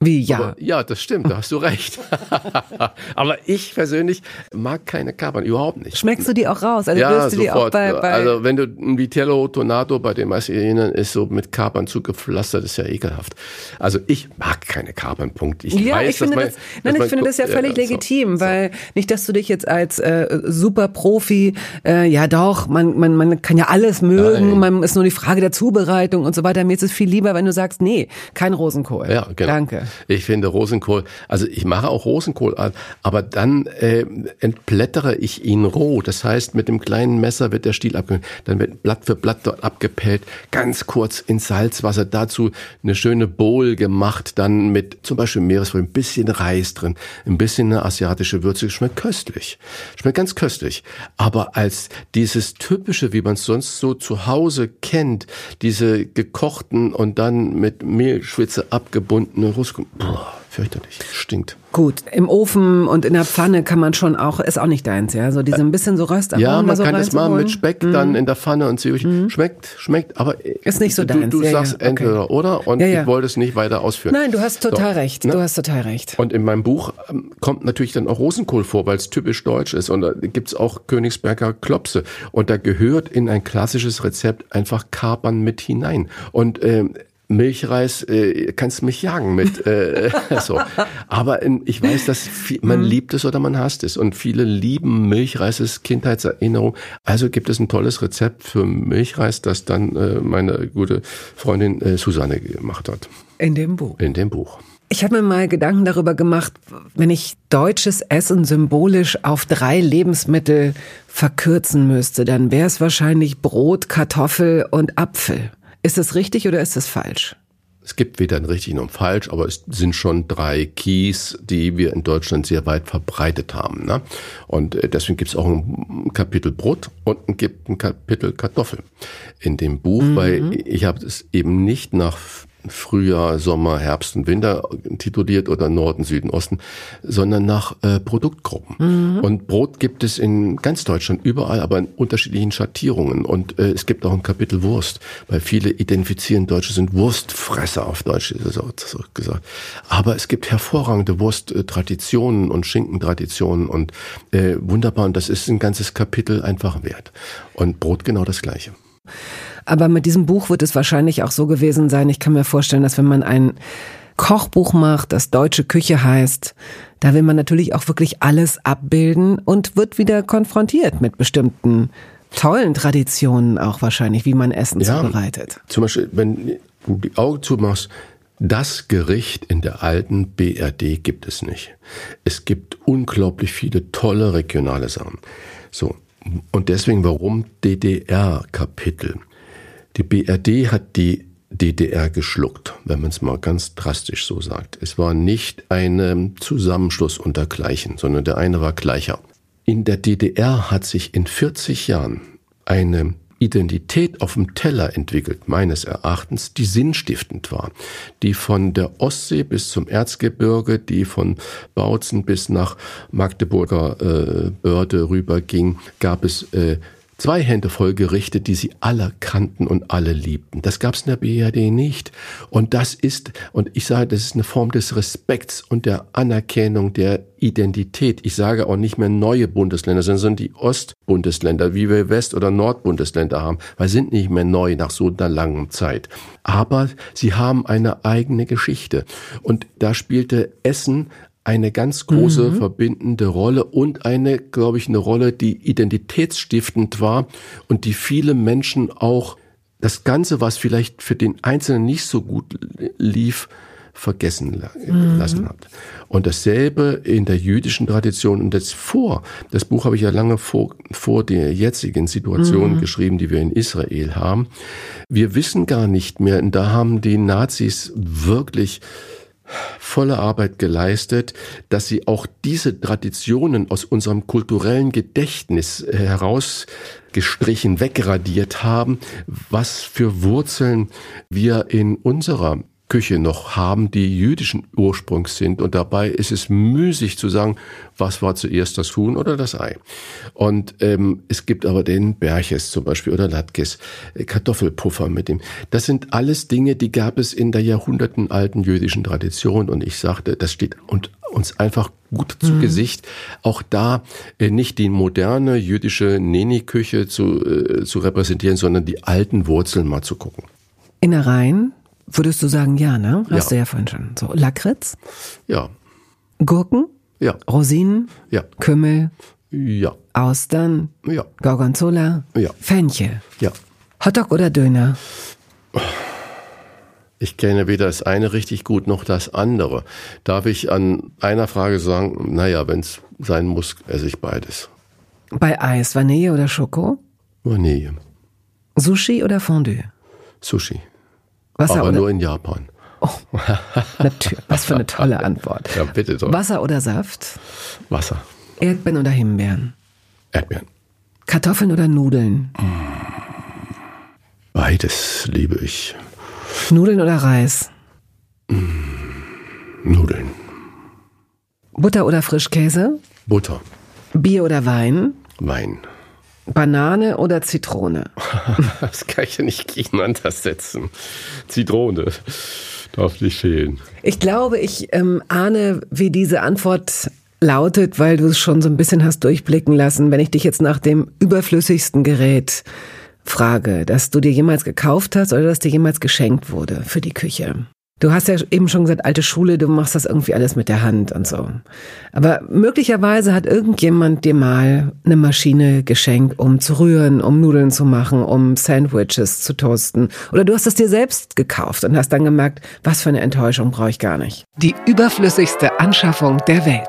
Wie, ja? Aber, ja, das stimmt, da hast du recht. Aber ich persönlich mag keine Kapern, überhaupt nicht. Schmeckst du die auch raus? Also ja, du die sofort. Auch bei, bei also wenn du ein Vitello Tonato bei den Italienern ist so mit Kapern zugepflastert, ist ja ekelhaft. Also ich mag keine Kapern, Punkt. Ich ja, weiß, ich finde dass das, mein, nein, dass ich finde das ja völlig ja, legitim, so, weil so. Nicht, dass du dich jetzt als äh, super Profi, äh, ja doch, man, man, man kann ja alles mögen, nein. Man ist nur die Frage der Zubereitung und so weiter. Mir ist es viel lieber, wenn du sagst, nee, kein Rosenkohl. Ja, genau. Danke. Ich finde Rosenkohl, also ich mache auch Rosenkohl, aber dann äh, entblättere ich ihn roh. Das heißt, mit dem kleinen Messer wird der Stiel abgepellt, dann wird Blatt für Blatt dort abgepellt, ganz kurz ins Salzwasser, dazu eine schöne Bowl gemacht, dann mit zum Beispiel Meeresfrüchten, ein bisschen Reis drin, ein bisschen eine asiatische Würze, schmeckt köstlich, schmeckt ganz köstlich. Aber als dieses typische, wie man es sonst so zu Hause kennt, diese gekochten und dann mit Mehlschwitze abgebundene Rosenkohl, boah, fürchterlich, stinkt. Gut, im Ofen und in der Pfanne kann man schon auch, ist auch nicht deins, ja, so diese ein bisschen so Röstaromen. Ja, man so kann das mal mit Speck mm. dann in der Pfanne und Zwiebeln. Mm. Schmeckt, schmeckt, aber ist nicht so du, deins. Du ja, sagst ja. entweder okay. oder und ja, ja. ich wollte es nicht weiter ausführen. Nein, du hast total so, recht, ne? du hast total recht. Und in meinem Buch kommt natürlich dann auch Rosenkohl vor, weil es typisch deutsch ist und da gibt's auch Königsberger Klopse und da gehört in ein klassisches Rezept einfach Kapern mit hinein und ähm, Milchreis, äh, kannst mich jagen mit äh, so. Aber in, ich weiß, dass viel, man liebt es oder man hasst es und viele lieben Milchreis als Kindheitserinnerung. Also gibt es ein tolles Rezept für Milchreis, das dann äh, meine gute Freundin äh, Susanne gemacht hat. In dem Buch. In dem Buch. Ich habe mir mal Gedanken darüber gemacht, wenn ich deutsches Essen symbolisch auf drei Lebensmittel verkürzen müsste, dann wäre es wahrscheinlich Brot, Kartoffel und Apfel. Ist das richtig oder ist das falsch? Es gibt weder ein richtig noch ein falsch, aber es sind schon drei Keys, die wir in Deutschland sehr weit verbreitet haben. Ne? Und deswegen gibt es auch ein Kapitel Brot und es gibt ein Kapitel Kartoffel in dem Buch, mhm. weil ich habe es eben nicht nach Frühjahr, Sommer, Herbst und Winter tituliert oder Norden, Süden, Osten, sondern nach äh, Produktgruppen. Mhm. Und Brot gibt es in ganz Deutschland überall, aber in unterschiedlichen Schattierungen. Und äh, es gibt auch ein Kapitel Wurst, weil viele identifizieren Deutsche sind Wurstfresser auf Deutsch, ist es auch so gesagt. Aber es gibt hervorragende Wursttraditionen und Schinkentraditionen und äh, wunderbar. Und das ist ein ganzes Kapitel einfach wert. Und Brot genau das Gleiche. Aber mit diesem Buch wird es wahrscheinlich auch so gewesen sein, ich kann mir vorstellen, dass wenn man ein Kochbuch macht, das Deutsche Küche heißt, da will man natürlich auch wirklich alles abbilden und wird wieder konfrontiert mit bestimmten tollen Traditionen auch wahrscheinlich, wie man Essen ja, zubereitet. Zum Beispiel, wenn du die Augen zumachst, das Gericht in der alten B R D gibt es nicht. Es gibt unglaublich viele tolle regionale Sachen. So. Und deswegen, warum D D R-Kapitel? Die B R D hat die D D R geschluckt, wenn man es mal ganz drastisch so sagt. Es war nicht ein Zusammenschluss unter Gleichen, sondern der eine war gleicher. In der D D R hat sich in vierzig Jahren eine Identität auf dem Teller entwickelt, meines Erachtens, die sinnstiftend war. Die von der Ostsee bis zum Erzgebirge, die von Bautzen bis nach Magdeburger äh, Börde rüber ging, gab es äh, zwei Hände voll Gerichte, die sie alle kannten und alle liebten. Das gab es in der B R D nicht. Und das ist, und ich sage, das ist eine Form des Respekts und der Anerkennung der Identität. Ich sage auch nicht mehr neue Bundesländer, sondern die Ostbundesländer, wie wir West- oder Nordbundesländer haben, weil sie sind nicht mehr neu nach so einer langen Zeit. Aber sie haben eine eigene Geschichte. Und da spielte Essen eine ganz große mhm. verbindende Rolle und eine, glaube ich, eine Rolle, die identitätsstiftend war und die viele Menschen auch das Ganze, was vielleicht für den Einzelnen nicht so gut lief, vergessen mhm. lassen hat. Und dasselbe in der jüdischen Tradition und das vor, das Buch habe ich ja lange vor, vor der jetzigen Situation mhm. geschrieben, die wir in Israel haben. Wir wissen gar nicht mehr, und da haben die Nazis wirklich volle Arbeit geleistet, dass sie auch diese Traditionen aus unserem kulturellen Gedächtnis herausgestrichen, wegradiert haben, was für Wurzeln wir in unserer Küche noch haben, die jüdischen Ursprungs sind. Und dabei ist es müßig zu sagen, was war zuerst, das Huhn oder das Ei. Und ähm, es gibt aber den Berches zum Beispiel oder Latkes, Kartoffelpuffer mit dem. Das sind alles Dinge, die gab es in der jahrhundertenalten jüdischen Tradition. Und ich sagte, das steht und uns einfach gut zu mhm. Gesicht, auch da äh, nicht die moderne jüdische Neni-Küche zu, äh, zu repräsentieren, sondern die alten Wurzeln mal zu gucken. Innereien? Würdest du sagen, ja, ne? Hast ja. du ja vorhin schon. So, Lakritz? Ja. Gurken? Ja. Rosinen? Ja. Kümmel? Ja. Austern? Ja. Gorgonzola? Ja. Fenchel? Ja. Hotdog oder Döner? Ich kenne weder das eine richtig gut noch das andere. Darf ich an einer Frage sagen, naja, wenn es sein muss, esse ich beides. Bei Eis, Vanille oder Schoko? Vanille. Sushi oder Fondue? Sushi. Wasser Aber oder nur in Japan. Oh, natürlich. Was für eine tolle Antwort. Ja, bitte doch. Wasser oder Saft? Wasser. Erdbeeren oder Himbeeren? Erdbeeren. Kartoffeln oder Nudeln? Beides liebe ich. Nudeln oder Reis? Nudeln. Butter oder Frischkäse? Butter. Bier oder Wein? Wein. Banane oder Zitrone? Das kann ich ja nicht gegeneinander setzen. Zitrone darf nicht fehlen. Ich glaube, ich ähm, ahne, wie diese Antwort lautet, weil du es schon so ein bisschen hast durchblicken lassen. Wenn ich dich jetzt nach dem überflüssigsten Gerät frage, das du dir jemals gekauft hast oder das dir jemals geschenkt wurde für die Küche. Du hast ja eben schon gesagt, alte Schule, du machst das irgendwie alles mit der Hand und so. Aber möglicherweise hat irgendjemand dir mal eine Maschine geschenkt, um zu rühren, um Nudeln zu machen, um Sandwiches zu toasten. Oder du hast es dir selbst gekauft und hast dann gemerkt, was für eine Enttäuschung brauche ich gar nicht. Die überflüssigste Anschaffung der Welt.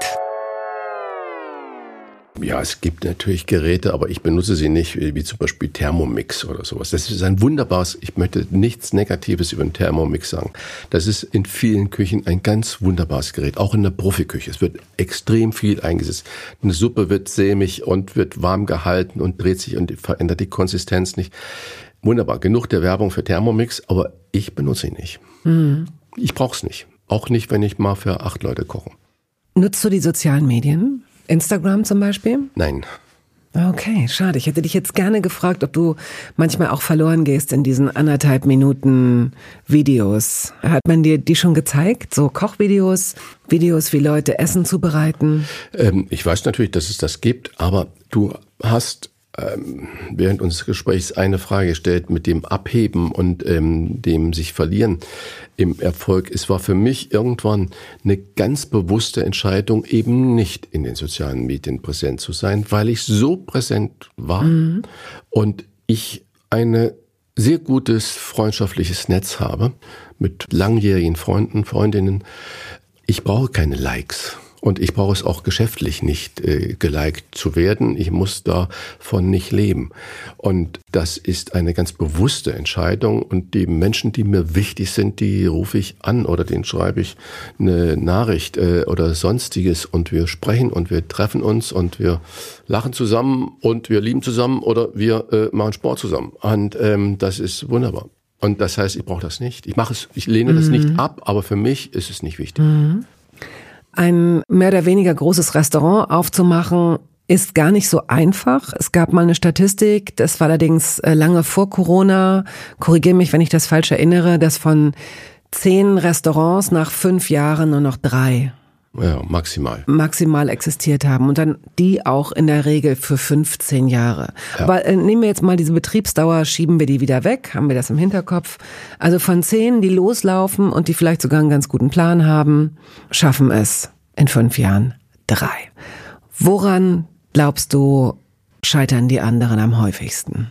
Ja, es gibt natürlich Geräte, aber ich benutze sie nicht, wie zum Beispiel Thermomix oder sowas. Das ist ein wunderbares, ich möchte nichts Negatives über den Thermomix sagen. Das ist in vielen Küchen ein ganz wunderbares Gerät, auch in der Profiküche. Es wird extrem viel eingesetzt. Eine Suppe wird sämig und wird warm gehalten und dreht sich und verändert die Konsistenz nicht. Wunderbar, genug der Werbung für Thermomix, aber ich benutze ihn nicht. Mhm. Ich brauche es nicht. Auch nicht, wenn ich mal für acht Leute koche. Nutzt du die sozialen Medien? Instagram zum Beispiel? Nein. Okay, schade. Ich hätte dich jetzt gerne gefragt, ob du manchmal auch verloren gehst in diesen anderthalb Minuten Videos. Hat man dir die schon gezeigt? So Kochvideos, Videos, wie Leute Essen zubereiten? Ähm, ich weiß natürlich, dass es das gibt, aber du hast während unseres Gesprächs eine Frage gestellt mit dem Abheben und ähm, dem sich verlieren im Erfolg. Es war für mich irgendwann eine ganz bewusste Entscheidung, eben nicht in den sozialen Medien präsent zu sein, weil ich so präsent war mhm. und ich ein sehr gutes freundschaftliches Netz habe mit langjährigen Freunden, Freundinnen. Ich brauche keine Likes. Und ich brauche es auch geschäftlich nicht äh, geliked zu werden. Ich muss davon nicht leben. Und das ist eine ganz bewusste Entscheidung. Und die Menschen, die mir wichtig sind, die rufe ich an oder denen schreibe ich eine Nachricht äh, oder sonstiges. Und wir sprechen und wir treffen uns und wir lachen zusammen und wir lieben zusammen oder wir äh, machen Sport zusammen. Und ähm, das ist wunderbar. Und das heißt, ich brauche das nicht. Ich mache es, ich lehne mhm. das nicht ab, aber für mich ist es nicht wichtig. Mhm. Ein mehr oder weniger großes Restaurant aufzumachen, ist gar nicht so einfach. Es gab mal eine Statistik, das war allerdings lange vor Corona, korrigiere mich, wenn ich das falsch erinnere, dass von zehn Restaurants nach fünf Jahren nur noch drei ja, maximal. maximal existiert haben und dann die auch in der Regel für fünfzehn Jahre. Ja. Aber äh, nehmen wir jetzt mal diese Betriebsdauer, schieben wir die wieder weg, haben wir das im Hinterkopf. Also von zehn, die loslaufen und die vielleicht sogar einen ganz guten Plan haben, schaffen es in fünf Jahren drei. Woran glaubst du, scheitern die anderen am häufigsten?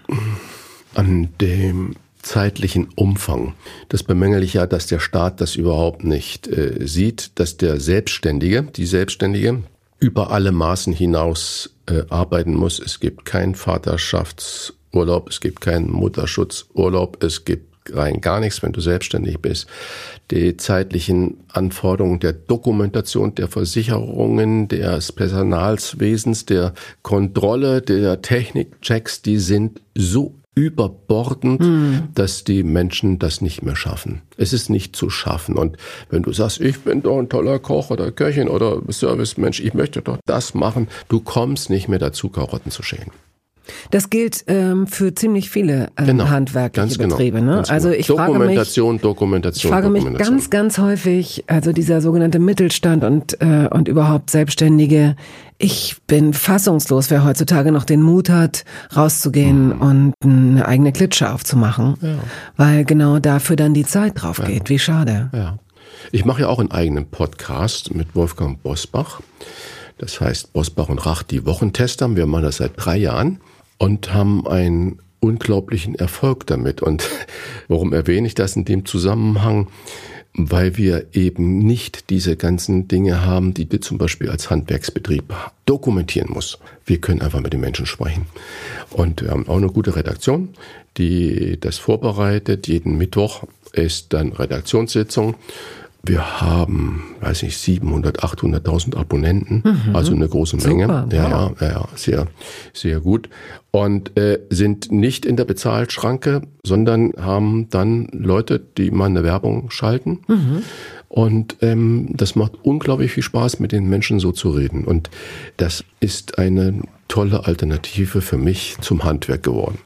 An dem zeitlichen Umfang. Das bemängel ich ja, dass der Staat das überhaupt nicht äh, sieht, dass der Selbstständige, die Selbstständige, über alle Maßen hinaus äh, arbeiten muss. Es gibt keinen Vaterschaftsurlaub, es gibt keinen Mutterschutzurlaub, es gibt rein gar nichts, wenn du selbstständig bist. Die zeitlichen Anforderungen der Dokumentation, der Versicherungen, des Personalswesens, der Kontrolle, der Technikchecks, die sind so überbordend, mhm. dass die Menschen das nicht mehr schaffen. Es ist nicht zu schaffen. Und wenn du sagst, ich bin doch ein toller Koch oder Köchin oder Servicemensch, ich möchte doch das machen, du kommst nicht mehr dazu, Karotten zu schälen. Das gilt ähm, für ziemlich viele ähm, genau, handwerkliche genau, Betriebe. Ne? Also ich Dokumentation, frage mich, Dokumentation, ich frage mich Dokumentation. ganz, ganz häufig, also dieser sogenannte Mittelstand und äh, und überhaupt Selbstständige. Ich bin fassungslos, wer heutzutage noch den Mut hat, rauszugehen mhm. und eine eigene Klitsche aufzumachen, ja. weil genau dafür dann die Zeit drauf geht. Ja. Wie schade. Ja. Ich mache ja auch einen eigenen Podcast mit Wolfgang Bosbach. Das heißt Bosbach und Rach, die Wochentester. Wir machen das seit drei Jahren. Und haben einen unglaublichen Erfolg damit. Und warum erwähne ich das in dem Zusammenhang? Weil wir eben nicht diese ganzen Dinge haben, die du zum Beispiel als Handwerksbetrieb dokumentieren musst. Wir können einfach mit den Menschen sprechen. Und wir haben auch eine gute Redaktion, die das vorbereitet. Jeden Mittwoch ist dann Redaktionssitzung. Wir haben, weiß nicht, siebenhundert, achthunderttausend Abonnenten, mhm. also eine große Menge. Super, ja, wow. ja, ja, sehr, sehr gut. Und äh, sind nicht in der Bezahlschranke, sondern haben dann Leute, die mal eine Werbung schalten. Mhm. Und ähm, das macht unglaublich viel Spaß, mit den Menschen so zu reden. Und das ist eine tolle Alternative für mich zum Handwerk geworden.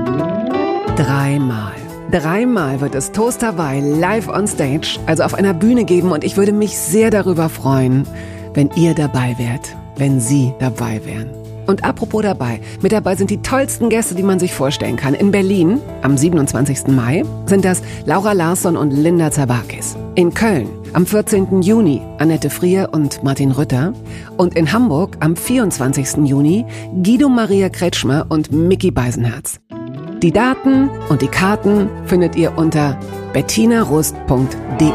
Dreimal. Dreimal wird es Toast Hawaii live on stage, also auf einer Bühne geben und ich würde mich sehr darüber freuen, wenn ihr dabei wärt, wenn Sie dabei wären. Und apropos dabei, mit dabei sind die tollsten Gäste, die man sich vorstellen kann. In Berlin am siebenundzwanzigsten Mai sind das Laura Larsson und Linda Zerwakis. In Köln am vierzehnten Juni Annette Frier und Martin Rütter. Und in Hamburg am vierundzwanzigsten Juni Guido Maria Kretschmer und Micky Beisenherz. Die Daten und die Karten findet ihr unter bettina rust punkt de.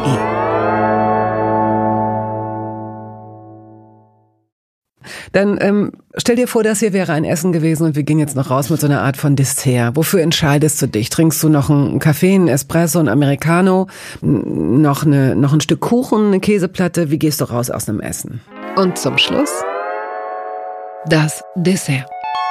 Dann ähm, stell dir vor, das hier wäre ein Essen gewesen und wir gehen jetzt noch raus mit so einer Art von Dessert. Wofür entscheidest du dich? Trinkst du noch einen Kaffee, einen Espresso, einen Americano, noch, eine, noch ein Stück Kuchen, eine Käseplatte? Wie gehst du raus aus einem Essen? Und zum Schluss das Dessert.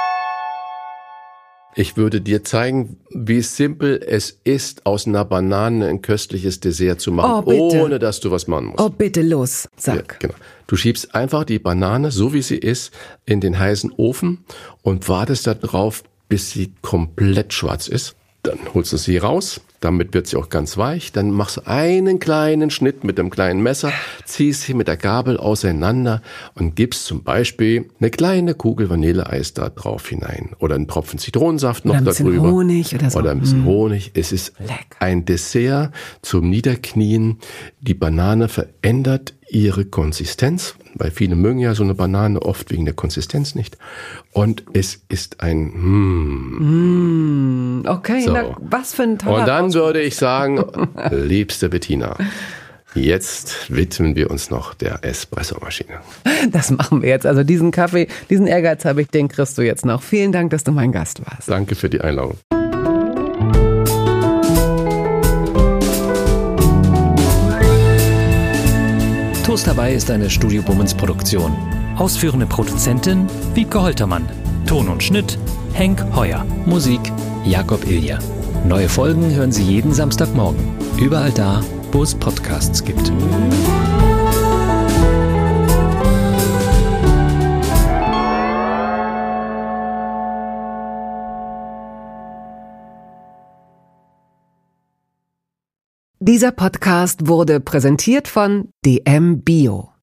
Ich würde dir zeigen, wie simpel es ist, aus einer Banane ein köstliches Dessert zu machen, oh, ohne dass du was machen musst. Oh, bitte, los, sag. Ja, genau. Du schiebst einfach die Banane, so wie sie ist, in den heißen Ofen und wartest da drauf, bis sie komplett schwarz ist. Dann holst du sie raus, damit wird sie auch ganz weich. Dann machst du einen kleinen Schnitt mit einem kleinen Messer, ziehst sie mit der Gabel auseinander und gibst zum Beispiel eine kleine Kugel Vanilleeis da drauf hinein. Oder einen Tropfen Zitronensaft noch oder ein da bisschen drüber. Honig oder so. Oder ein bisschen mm. Honig. Es ist Leck. ein Dessert zum Niederknien. Die Banane verändert ihre Konsistenz, weil viele mögen ja so eine Banane oft wegen der Konsistenz nicht. Und es ist ein mm. Mm, okay, so. Na, was für ein toller Und dann Ausdruck. würde ich sagen, liebste Bettina, jetzt widmen wir uns noch der Espressomaschine. Das machen wir jetzt. Also diesen Kaffee, diesen Ehrgeiz habe ich, den kriegst du jetzt noch. Vielen Dank, dass du mein Gast warst. Danke für die Einladung. Toast Hawaii ist eine Studio Bummens Produktion. Ausführende Produzentin Wiebke Holtermann. Ton und Schnitt Henk Heuer. Musik Jakob Ilja. Neue Folgen hören Sie jeden Samstagmorgen. Überall da, wo es Podcasts gibt. Dieser Podcast wurde präsentiert von D M Bio.